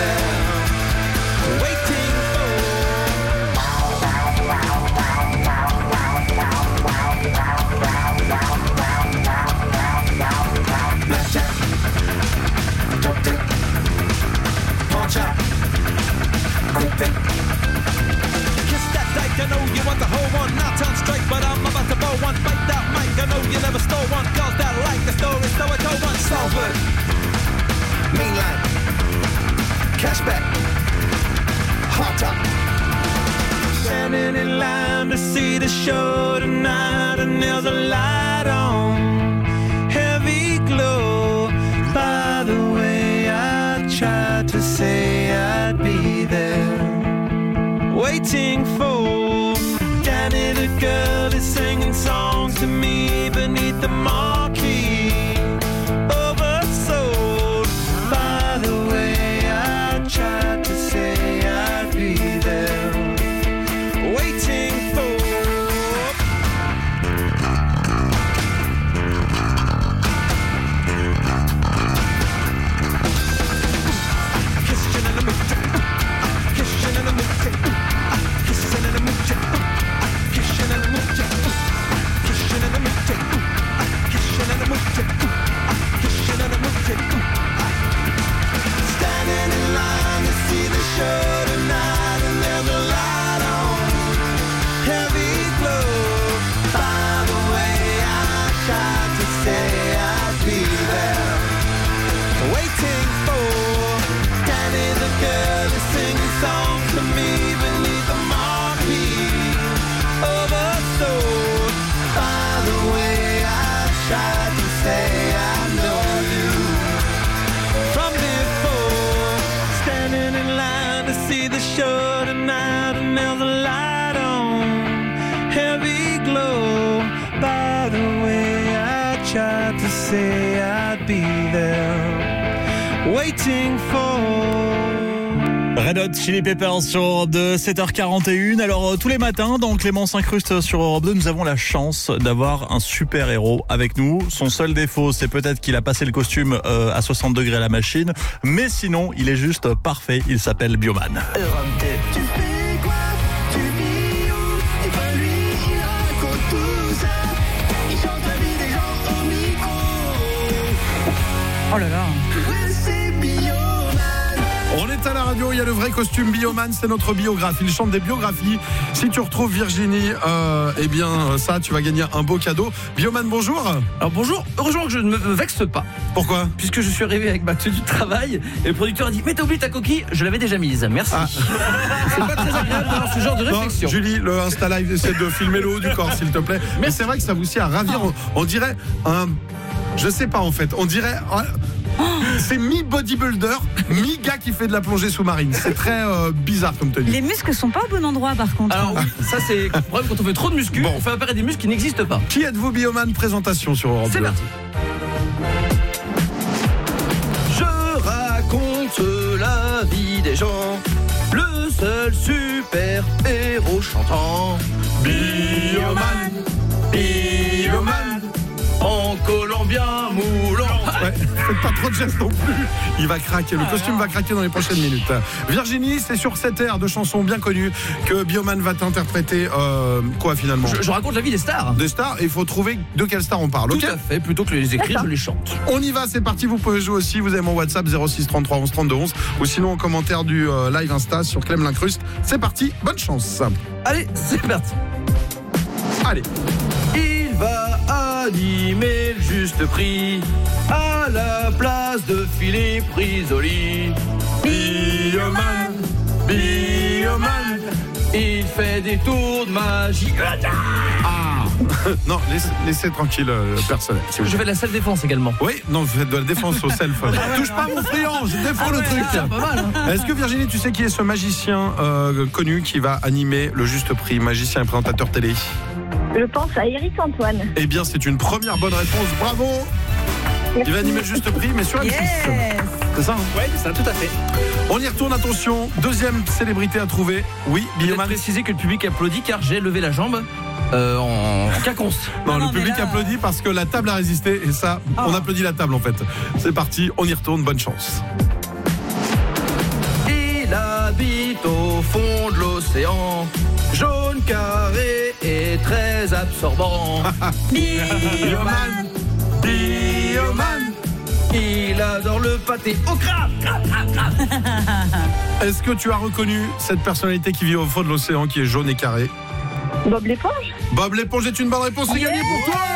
there, waiting for blackjack, top tip, punch out, quick pick. Kiss that dyke, I know you want the whole one. Now turn straight, but I'm about to bow one. Bite that mic, I know you never stole one. Girls that like the story, so I told one. Salford, mainline, cashback, hot top. Standing in line to see the show tonight, and there's a light on, heavy glow. By the way, I tried to say I'd be there, waiting for Danny, the girl is singing songs to me beneath the marquee. Oversold. By the way, I tried to say I'd be there, waiting for. Kissing in the mood, kissing in the mood, kissing in the mood, kissing in the mood, kissing in the mood, kissing in the mood, kissing in the mood. Standing in line to see the show tonight, and there's a light on, heavy glow. By the way, I tried to say I'd be there, waiting for Danny, the girl is singing songs to me beneath the marquee. Oversold. By the way, I tried to say I know you from before. Standing in line to see the show tonight, and there's a light on, heavy glow. By the way, I tried to say I'd be there, waiting for. Red Hot Chili Peppers sur Europe deux, sept heures quarante et une. Alors, euh, tous les matins, dans Clément s'incruste sur Europe deux, nous avons la chance d'avoir un super héros avec nous. Son seul défaut, c'est peut-être qu'il a passé le costume euh, à soixante degrés à la machine. Mais sinon, il est juste parfait. Il s'appelle Bioman. Europe deux. Tu fais quoi? Tu vis où? Et ben lui, il raconte tout ça. Il chante la vie des gens au micro. Oh là là. Ouais, c'est Bioman. On est à la radio, il y a le vrai costume Bioman, c'est notre biographe. Il chante des biographies. Si tu retrouves Virginie, euh, eh bien ça, tu vas gagner un beau cadeau. Bioman, bonjour. Alors bonjour, heureusement que je ne me vexe pas. Pourquoi? Puisque je suis arrivé avec ma tenue de travail et le producteur a dit mais t'as oublié ta coquille, je l'avais déjà mise, merci. Ah. C'est pas très agréable d'avoir ce genre de réflexion. Non, Julie, le Insta Live essaie de filmer le haut du corps s'il te plaît. Mais c'est vrai que ça vous sert à ravir. On, on dirait un... Je sais pas en fait, on dirait... C'est mi-bodybuilder, mi-gars qui fait de la plongée sous-marine. C'est très euh, bizarre comme tenue. Les muscles sont pas au bon endroit par contre. Alors oui, ça c'est le problème quand on fait trop de muscu, bon. On fait apparaître des muscles qui n'existent pas. Qui êtes-vous, Bioman? Présentation sur Europe deux. C'est parti. Je raconte la vie des gens, le seul super héros chantant. Bioman, Bioman, en collant bien moulant. Ouais, faites pas trop de gestes non plus. Il va craquer, le costume va craquer dans les prochaines minutes. Virginie, c'est sur cette aire de chansons bien connues que Bioman va t'interpréter euh, quoi finalement? je, je raconte la vie des stars. Des stars, et il faut trouver de quelles stars on parle. Tout Okay, à fait, plutôt que de les écrire, je les chante. On y va, c'est parti, vous pouvez jouer aussi. Vous avez mon WhatsApp zéro six trente-trois onze trente-deux onze ou sinon en commentaire du euh, live Insta sur Clem Lincruste. C'est parti, bonne chance. Allez, c'est parti. Allez. Il va animer le juste prix à la place de Philippe Risoli. Bioman, Bioman, il fait des tours de magie. Ah non, laissez, laissez tranquille euh, le personnel. Je fais de la self défense également. Oui, non, vous faites de la défense au self. Touche pas mon friand, je défends ah le ouais, truc. C'est pas mal. Hein. Est-ce que Virginie, tu sais qui est ce magicien euh, connu qui va animer le juste prix, magicien et présentateur télé? Je pense à Eric Antoine. Eh bien, c'est une première bonne réponse. Bravo. Merci. Il va animer le juste prix, mais sur M six. Yes. C'est ça, hein? Oui, c'est ça, tout à fait. On y retourne, attention. Deuxième célébrité à trouver. Oui, Bioman. Bioman. Préciser que le public applaudit car j'ai levé la jambe. Euh, en, en quinconce. Non, non, le public là... applaudit parce que la table a résisté et ça, oh. On applaudit la table en fait. C'est parti, on y retourne, bonne chance. orbite au fond de l'océan. Jaune, carré et très absorbant. Bioman, Bioman, il adore le pâté au crabe, crabe, crabe, crabe. Est-ce que tu as reconnu cette personnalité qui vit au fond de l'océan, qui est jaune et carré? Bob l'éponge. Bob l'éponge est une bonne réponse, c'est gagné pour toi.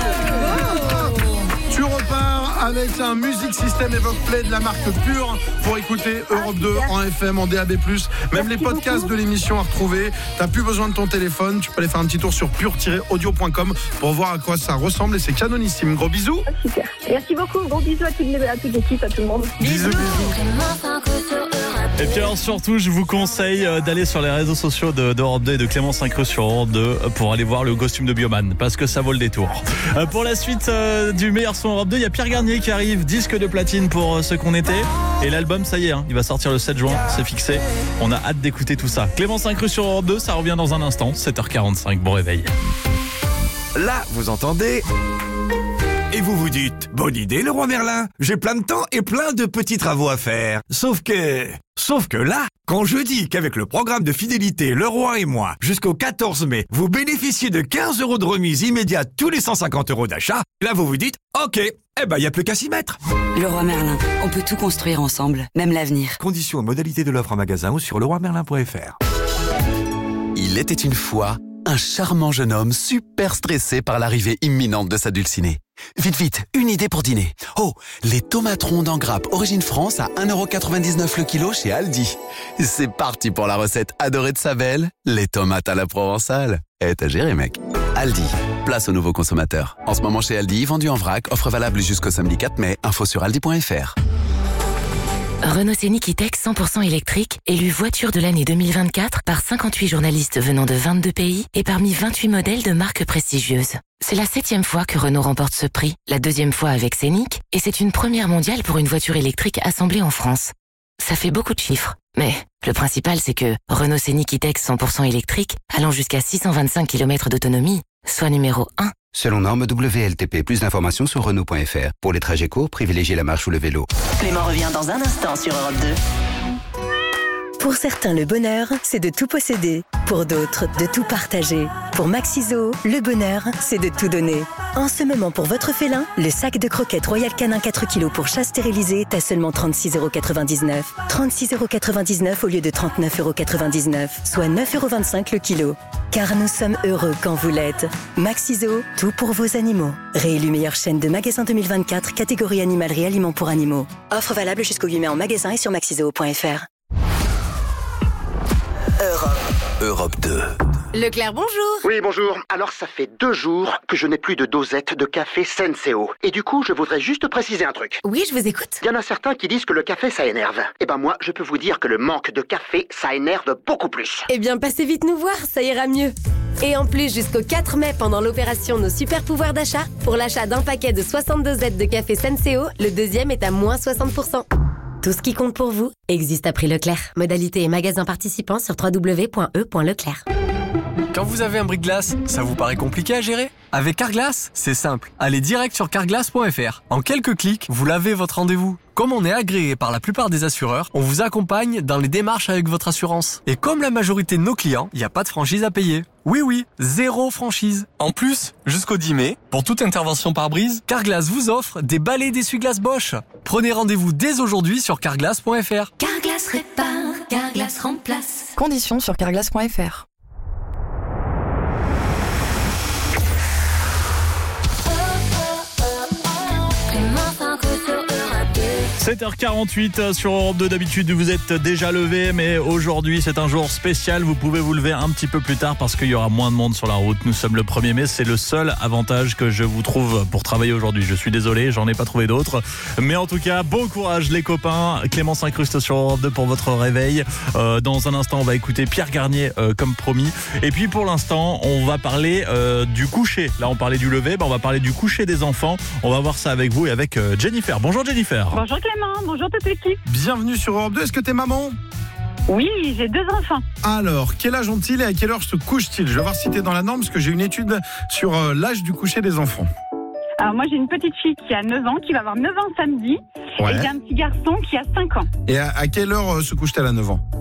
Tu repars avec un Music System Evoque Play de la marque Pure pour écouter Europe deux en F M, en D A B plus. Même les podcasts de l'émission à retrouver. T'as plus besoin de ton téléphone. Tu peux aller faire un petit tour sur pure tiret audio point com pour voir à quoi ça ressemble et c'est canonissime. Gros bisous. Super. Merci beaucoup. Gros bisous à toute, à toute l'équipe, à tout le monde. Bisous, bisous. Et puis alors surtout, je vous conseille d'aller sur les réseaux sociaux de, d'Europe deux et de Clémence Increux sur Europe deux pour aller voir le costume de Bioman, parce que ça vaut le détour. Pour la suite euh, du meilleur son Europe deux, il y a Pierre Garnier qui arrive, disque de platine pour euh, ce qu'on était. Et l'album, ça y est, hein, il va sortir le sept juin, c'est fixé. On a hâte d'écouter tout ça. Clémence Increux sur Europe deux, ça revient dans un instant, sept heures quarante-cinq, bon réveil. Là, vous entendez... Et vous vous dites, bonne idée le roi Merlin, j'ai plein de temps et plein de petits travaux à faire. Sauf que... Sauf que là, quand je dis qu'avec le programme de fidélité Le Roi et moi, jusqu'au quatorze mai, vous bénéficiez de quinze euros de remise immédiate tous les cent cinquante euros d'achat, là vous vous dites, ok, eh ben y a plus qu'à s'y mettre. Le Roi Merlin, on peut tout construire ensemble, même l'avenir. Conditions et modalités de l'offre en magasin ou sur le roi merlin point f r. Il était une fois un charmant jeune homme super stressé par l'arrivée imminente de sa dulcinée. Vite, vite, une idée pour dîner. Oh, les tomates rondes en grappe Origine France à un euro quatre-vingt-dix-neuf le kilo chez Aldi. C'est parti pour la recette adorée de sa belle, les tomates à la provençale. Eh, t'as géré, mec. Aldi, place aux nouveaux consommateurs. En ce moment chez Aldi, vendu en vrac, offre valable jusqu'au samedi quatre mai. Info sur aldi point f r. Renault Scénic E-Tech cent pour cent électrique, élu voiture de l'année deux mille vingt-quatre par cinquante-huit journalistes venant de vingt-deux pays et parmi vingt-huit modèles de marques prestigieuses. C'est la septième fois que Renault remporte ce prix, la deuxième fois avec Scénic, et c'est une première mondiale pour une voiture électrique assemblée en France. Ça fait beaucoup de chiffres, mais le principal c'est que Renault Scénic E-Tech cent pour cent électrique, allant jusqu'à six cent vingt-cinq kilomètres d'autonomie, soit numéro un. Selon norme W L T P, plus d'informations sur Renault point f r. Pour les trajets courts, privilégiez la marche ou le vélo. Clément revient dans un instant sur Europe deux. Pour certains, le bonheur, c'est de tout posséder. Pour d'autres, de tout partager. Pour Maxiso, le bonheur, c'est de tout donner. En ce moment, pour votre félin, le sac de croquettes Royal Canin quatre kilos pour chat stérilisé est à seulement trente-six euros quatre-vingt-dix-neuf. trente-six euros quatre-vingt-dix-neuf au lieu de trente-neuf euros quatre-vingt-dix-neuf, soit neuf euros vingt-cinq le kilo. Car nous sommes heureux quand vous l'êtes. Maxiso, tout pour vos animaux. Réélu meilleure chaîne de magasins deux mille vingt-quatre, catégorie animalerie aliments pour animaux. Offre valable jusqu'au huit mai en magasin et sur maxiso point f r. Europe. Europe deux. Leclerc, bonjour. Oui, bonjour. Alors, ça fait deux jours que je n'ai plus de dosette de café Senseo. Et du coup, je voudrais juste préciser un truc. Oui, je vous écoute. Il y en a certains qui disent que le café, ça énerve. Eh ben moi, je peux vous dire que le manque de café, ça énerve beaucoup plus. Eh bien, passez vite nous voir, ça ira mieux. Et en plus, jusqu'au quatre mai, pendant l'opération Nos Super Pouvoirs d'achat, pour l'achat d'un paquet de soixante-deux Z de café Senseo, le deuxième est à moins soixante pour cent. Tout ce qui compte pour vous existe à prix Leclerc. Modalité et magasins participants sur w w w point e point leclerc. Quand vous avez un bris-glace, ça vous paraît compliqué à gérer? Avec Carglass, c'est simple. Allez direct sur carglass point f r. En quelques clics, vous lavez votre rendez-vous. Comme on est agréé par la plupart des assureurs, on vous accompagne dans les démarches avec votre assurance. Et comme la majorité de nos clients, il n'y a pas de franchise à payer. Oui, oui, zéro franchise. En plus, jusqu'au dix mai, pour toute intervention par brise, Carglass vous offre des balais d'essuie-glace Bosch. Prenez rendez-vous dès aujourd'hui sur carglass point f r. Carglass répare, Carglass remplace. Conditions sur carglass point f r. sept heures quarante-huit sur Europe deux. D'habitude, vous êtes déjà levé, mais aujourd'hui, c'est un jour spécial. Vous pouvez vous lever un petit peu plus tard parce qu'il y aura moins de monde sur la route. Nous sommes le premier mai. C'est le seul avantage que je vous trouve pour travailler aujourd'hui. Je suis désolé, j'en ai pas trouvé d'autres. Mais en tout cas, bon courage, les copains. Clément s'incruste sur Europe deux pour votre réveil. Euh, dans un instant, on va écouter Pierre Garnier, euh, comme promis. Et puis, pour l'instant, on va parler euh, du coucher. Là, on parlait du lever. Ben, on va parler du coucher des enfants. On va voir ça avec vous et avec euh, Jennifer. Bonjour, Jennifer. Bonjour, Clément. Bonjour toute l'équipe. Bienvenue sur Europe deux. Est-ce que t'es maman? Oui, j'ai deux enfants. Alors, quel âge ont-ils et à quelle heure se couchent-ils? Je vais voir si t'es dans la norme, parce que j'ai une étude sur euh, l'âge du coucher des enfants. Alors moi, j'ai une petite fille qui a neuf ans, qui va avoir neuf ans samedi. Ouais. Et j'ai un petit garçon qui a cinq ans. Et à, à quelle heure euh, se couche-t-elle à neuf ans?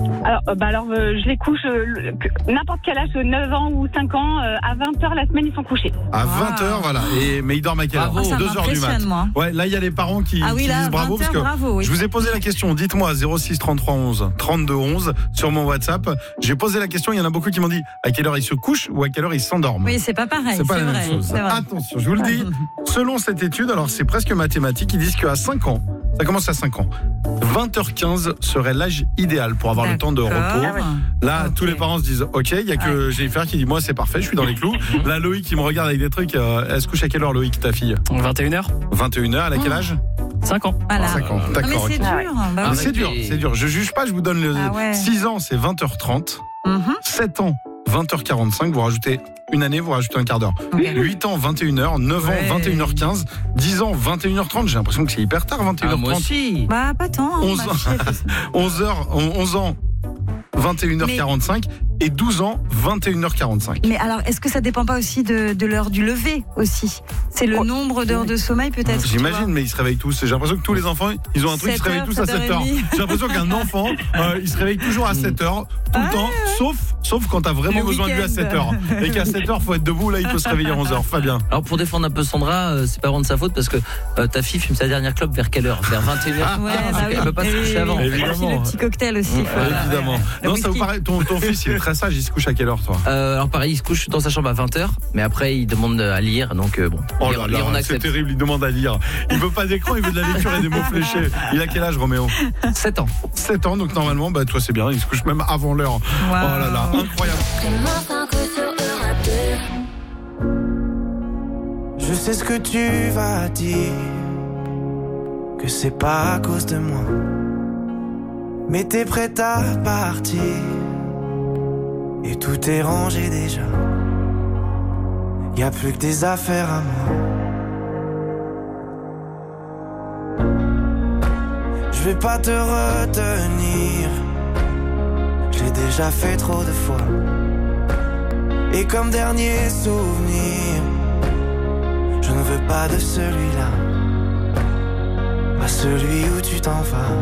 Alors, euh, bah alors euh, je les couche euh, le- que- n'importe quel âge, neuf ans ou cinq ans, euh, à vingt heures la semaine, ils sont couchés. À vingt heures, voilà. Et, mais ils dorment à quelle heure? Bravo. Ah, ça deux heures du mat. m'impressionne, moi. Ouais, là, il y a les parents qui, Ah oui, qui là, disent bravo. vingt heures, Parce que bravo, oui. je vous ai posé la question. Dites-moi, zéro six trente-trois onze trente-deux onze sur mon WhatsApp. J'ai posé la question. Il y en a beaucoup qui m'ont dit à quelle heure ils se couchent ou à quelle heure ils s'endorment. Oui, c'est pas pareil. C'est pas la vrai, même chose. c'est vrai. Attention, je vous le dis. Selon cette étude, alors c'est presque mathématique, ils disent qu'à cinq ans, ça commence à cinq ans, vingt heures quinze serait l'âge idéal pour avoir le temps de repos. Ah ouais. Là, tous les parents se disent ok, il y a que Jennifer qui dit moi c'est parfait, je suis dans les clous. Là, Loïc qui me regarde avec des trucs. euh, elle se couche à quelle heure, Loïc, ta fille? vingt et une heures. vingt et une heures, elle a quel âge? cinq ans. Voilà. cinq ans, Non, d'accord. mais c'est ok. dur. Bah Ah, oui. c'est dur, c'est dur. Je juge pas, je vous donne le Ah ouais. six ans, c'est vingt heures trente. Mhm. sept ans, vingt heures quarante-cinq, vous rajoutez une année, vous rajoutez un quart d'heure. huit ans, vingt et une heures, neuf ans, vingt et une heures quinze, dix ans, vingt et une heures trente, j'ai l'impression que c'est hyper tard, vingt et une heures trente. Ah, moi aussi. Bah, pas tant. hein, onze ma ans, fille, elle fait ça. onze heures, onze ans, vingt et une heures quarante-cinq et douze ans, vingt et une heures quarante-cinq. Mais alors, est-ce que ça dépend pas aussi de, de l'heure du lever aussi? C'est le nombre d'heures de sommeil peut-être? tu vois J'imagine, mais ils se réveillent tous. J'ai l'impression que tous les enfants, ils ont un truc, ils se sept réveillent heures, tous à sept heures. sept heures J'ai l'impression qu'un enfant, euh, il se réveille toujours à sept heures, tout le temps, sauf, sauf quand t'as vraiment Le besoin de lui à week-end. sept heures. Et qu'à sept heures, faut être debout, là, il peut se réveiller à onze heures. Fabien. Alors pour défendre un peu Sandra, euh, c'est pas vraiment de sa faute parce que euh, ta fille fume sa dernière clope vers quelle heure? Vers vingt et une heures. Ouais, Ah, bah elle oui. peut pas se Et coucher oui, avant. oui. Évidemment. Le petit cocktail aussi. faut- Évidemment. Le Non, ça vous whisky. paraît, ton, ton fils, il est très sage, il se couche à quelle heure, toi? Euh, alors pareil, il se couche dans sa chambre à vingt heures, mais après il demande à lire, donc euh, bon. Oh lire, là lire, on là, c'est accepte. terrible, il demande à lire. Il veut pas d'écran, il veut de la lecture et des mots fléchés. Il a quel âge, Roméo? sept ans. sept ans, donc normalement, bah, toi, c'est bien, il se couche même avant l'heure. Oh là là, incroyable. Je sais ce que tu vas dire, que c'est pas à cause de moi, mais t'es prête à partir, et tout est rangé déjà. Y a plus que des affaires à moi. Je vais pas te retenir, je l'ai déjà fait trop de fois. Et comme dernier souvenir, je ne veux pas de celui-là, pas celui où tu t'en vas.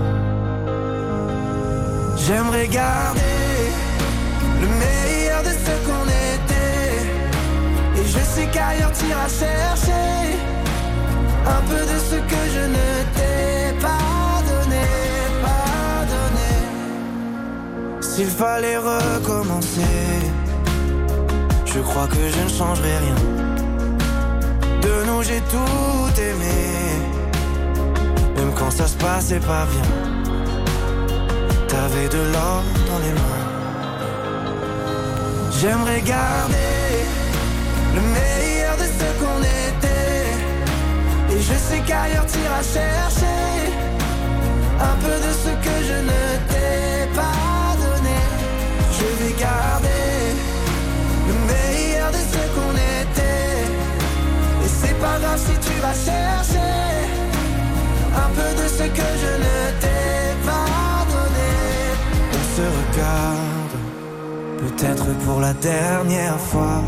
J'aimerais garder le meilleur de ce qu'on était, et je sais qu'ailleurs t'iras chercher un peu de ce que je ne t'ai pas donné, pas donné. S'il fallait recommencer, je crois que je ne changerai rien. De nous j'ai tout aimé, même quand ça se passait pas bien. T'avais de l'or dans les mains. J'aimerais garder le meilleur de ce qu'on était, et je sais qu'ailleurs t'iras chercher un peu de ce que je ne t'ai pas donné. Je vais garder le meilleur de ce qu'on était, et c'est pas grave si tu vas chercher un peu de ce que je ne t'ai pas donné. On se regarde, peut-être pour la dernière fois,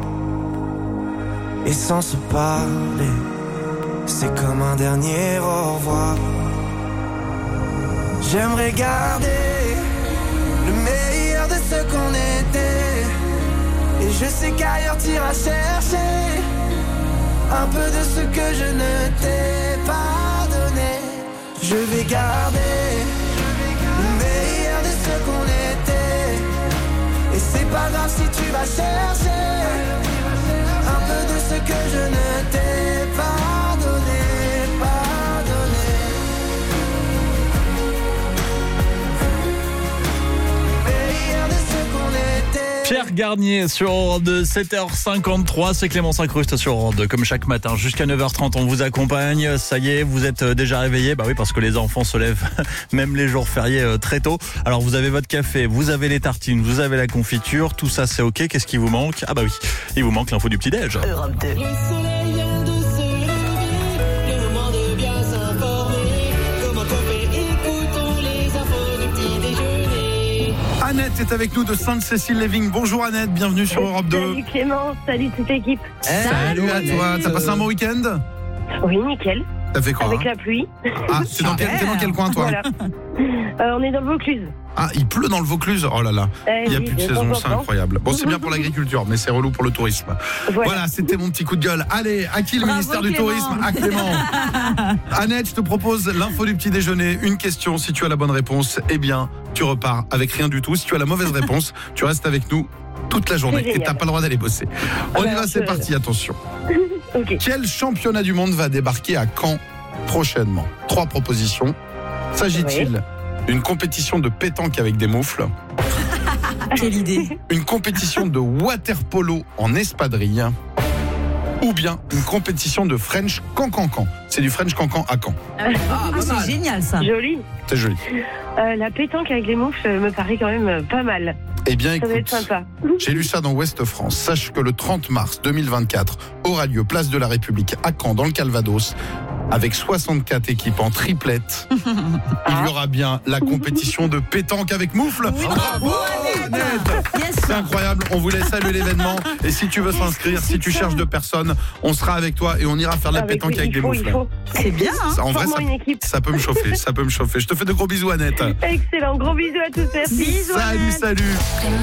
et sans se parler, c'est comme un dernier au revoir. J'aimerais garder le meilleur de ce qu'on était, et je sais qu'ailleurs t'iras chercher un peu de ce que je ne t'ai pas donné. Je vais garder le meilleur de ce qu'on était, et c'est pas grave si tu vas chercher un peu de ce que je ne t'ai pas donné, pas donné. Le meilleur de ce qu'on était. Pierre Garnier sur Europe deux, sept heures cinquante-trois, c'est Clément S'incruste sur Europe deux, comme chaque matin, jusqu'à neuf heures trente, on vous accompagne. Ça y est, vous êtes déjà réveillés? Bah oui, parce que les enfants se lèvent même les jours fériés euh, très tôt. Alors vous avez votre café, vous avez les tartines, vous avez la confiture, tout ça c'est ok. Qu'est-ce qui vous manque? Ah bah oui, il vous manque l'info du petit-déj. Europe deux. Annette est avec nous de Sainte-Cécile-Léving. Bonjour Annette, bienvenue sur Europe deux. Salut Clément, salut toute l'équipe. Salut à toi, t'as passé un bon week-end? Oui, nickel. T'as fait quoi avec hein la pluie. Ah, c'est dans quel, t'es dans quel coin, toi Voilà. Euh, on est dans le Vaucluse. Ah, il pleut dans le Vaucluse. Oh là là. Eh Il n'y a oui, plus de de saison, temps en c'est temps. incroyable. Bon, c'est bien pour l'agriculture, mais c'est relou pour le tourisme. Voilà. Voilà, c'était mon petit coup de gueule. Allez, à qui le Bravo, ministère du Clément. Tourisme? À Clément. Annette, je te propose l'info du petit déjeuner. Une question, si tu as la bonne réponse, eh bien, tu repars avec rien du tout. Si tu as la mauvaise réponse, tu restes avec nous toute la journée C'est et génial. t'as pas le droit d'aller bosser. On y Alors, va, c'est je- parti, attention. Ok. Quel championnat du monde va débarquer à Caen prochainement? Trois propositions. S'agit-il d'une compétition de pétanque avec des moufles, Quelle idée. une compétition de water-polo en espadrille ou bien une compétition de French cancan-can? C'est du French cancan à Caen. Ah, c'est génial ça. Joli. C'est joli. Euh, la pétanque avec les moufles euh, me paraît quand même euh, pas mal. Eh bien, Ça va écoute, être sympa. j'ai lu ça dans Ouest France. Sache que le trente mars deux mille vingt-quatre aura lieu place de la République à Caen, dans le Calvados, avec soixante-quatre équipes en triplette. Il y aura bien la compétition de pétanque avec moufle. Bravo, Annette. Yes. C'est incroyable. On voulait saluer l'événement. Et si tu veux s'inscrire, si tu cherches deux personnes, on sera avec toi et on ira faire de la Avec- pétanque avec il des faut, moufles. il faut. C'est bien, hein. Ça, en vrai, Formons ça, une équipe. ça peut me chauffer. Ça peut me chauffer. Je te fais de gros bisous, Annette. Excellent. Gros bisous à tous. Merci. Bisous, Salut, Annette. salut.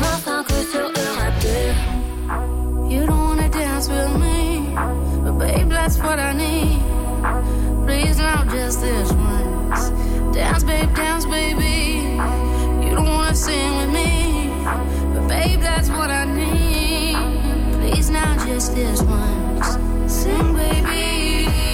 You don't wanna dance with me, but babe, that's what I need. Please, now just this once. Dance, babe, dance, baby. You don't wanna sing with me, but babe, that's what I need. Please, now just this once. Sing, baby.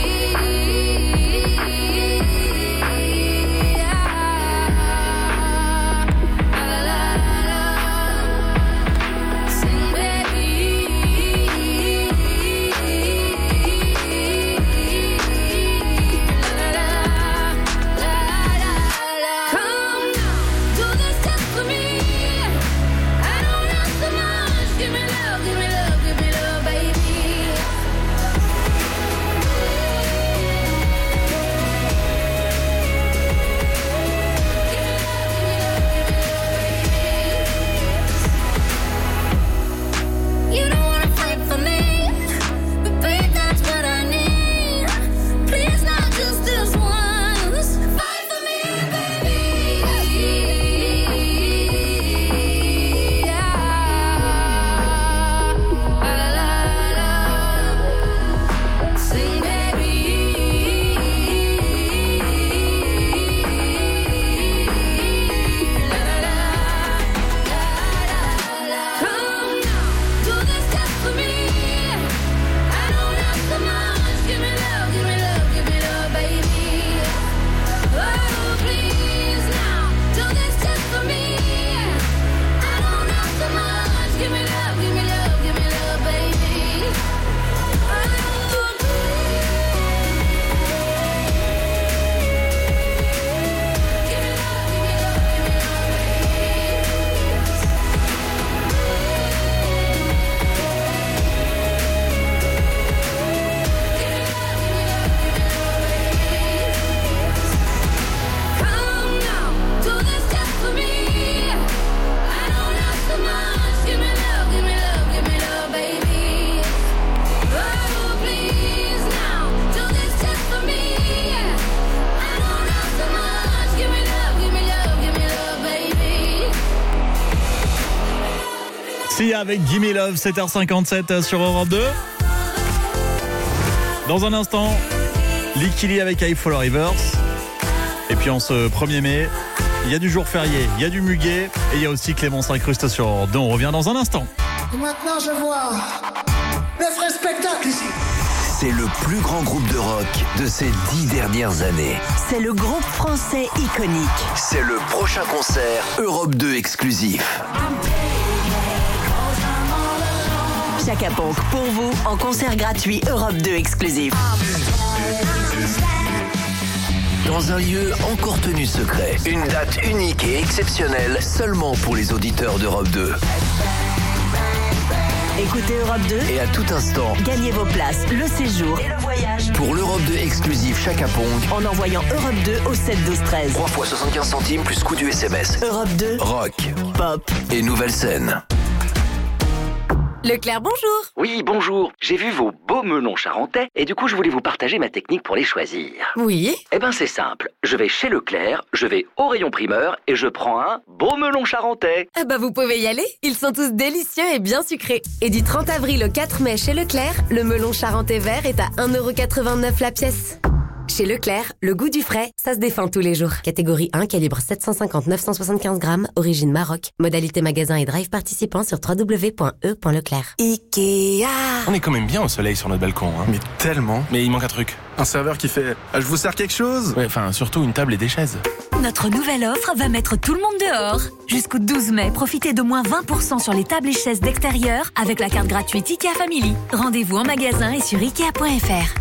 You don't wanna fight for me, but babe, that's what I need. Please, not just this once. Fight for me, baby. Yeah. La la la la. Sing, baby. La la la. Come now, do this just for me. I don't ask so much. Give me love, give me love, give me love, baby. Oh, please now, do this just for me. I don't ask so much. Give me love, give me love, give me love, baby. Oh, come now, do this just for me. I don't ask so much. Give me love, give me love, give me love, baby. Oh, please now, do this just for me. I don't ask so much. Give me love, give me love, give me love, baby. Si, avec Gimme Love, sept heures cinquante-sept sur Europe deux. Dans un instant, Likili avec I Follow Rivers. Et puis en ce premier mai, il y a du jour férié, il y a du muguet et il y a aussi Clémence Incruste sur Europe deux. On revient dans un instant. Et maintenant, je vois le vrai spectacle ici. C'est le plus grand groupe de rock de ces dix dernières années. C'est le groupe français iconique. C'est le prochain concert Europe deux exclusif. Chaka Ponk pour vous en concert gratuit Europe deux exclusif. Dans un lieu encore tenu secret. Une date unique et exceptionnelle seulement pour les auditeurs d'Europe deux. Écoutez Europe deux Et à tout instant, gagnez vos places, le séjour et le voyage pour l'Europe deux exclusif Chaka Ponk, en envoyant Europe deux au sept douze treize. trois fois soixante-quinze centimes plus coût du S M S. Europe deux, Rock, pop et nouvelle scène. Leclerc, bonjour. Oui, bonjour. J'ai vu vos beaux melons charentais et du coup, je voulais vous partager ma technique pour les choisir. Oui. Eh ben, c'est simple. Je vais chez Leclerc, je vais au rayon primeur et je prends un beau melon charentais. Ah bah, vous pouvez y aller. Ils sont tous délicieux et bien sucrés. Et du trente avril au quatre mai chez Leclerc, le melon charentais vert est à un euro quatre-vingt-neuf la pièce. Chez Leclerc, le goût du frais, ça se défend tous les jours. Catégorie un, calibre sept cent cinquante à neuf cent soixante-quinze grammes, origine Maroc. Modalité magasin et drive participant sur w w w point e point leclerc. Ikea. On est quand même bien au soleil sur notre balcon. Hein. Mais tellement. Mais il manque un truc. Un serveur qui fait ah, « Je vous sers quelque chose ?» Ouais, enfin, surtout une table et des chaises. Notre nouvelle offre va mettre tout le monde dehors. Jusqu'au douze mai, profitez de moins vingt pour cent sur les tables et chaises d'extérieur avec la carte gratuite Ikea Family. Rendez-vous en magasin et sur ikea point f r.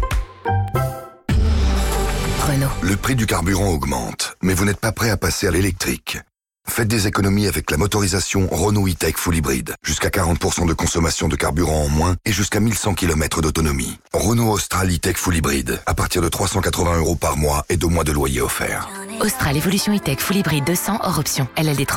Renault. Le prix du carburant augmente, mais vous n'êtes pas prêt à passer à l'électrique. Faites des économies avec la motorisation Renault E-Tech Full Hybrid. Jusqu'à quarante pour cent de consommation de carburant en moins et jusqu'à mille cent kilomètres d'autonomie. Renault Austral E-Tech Full Hybrid. À partir de trois cent quatre-vingts euros par mois et deux mois de loyer offert. Austral Evolution E-Tech Full Hybrid deux cents hors option. L L D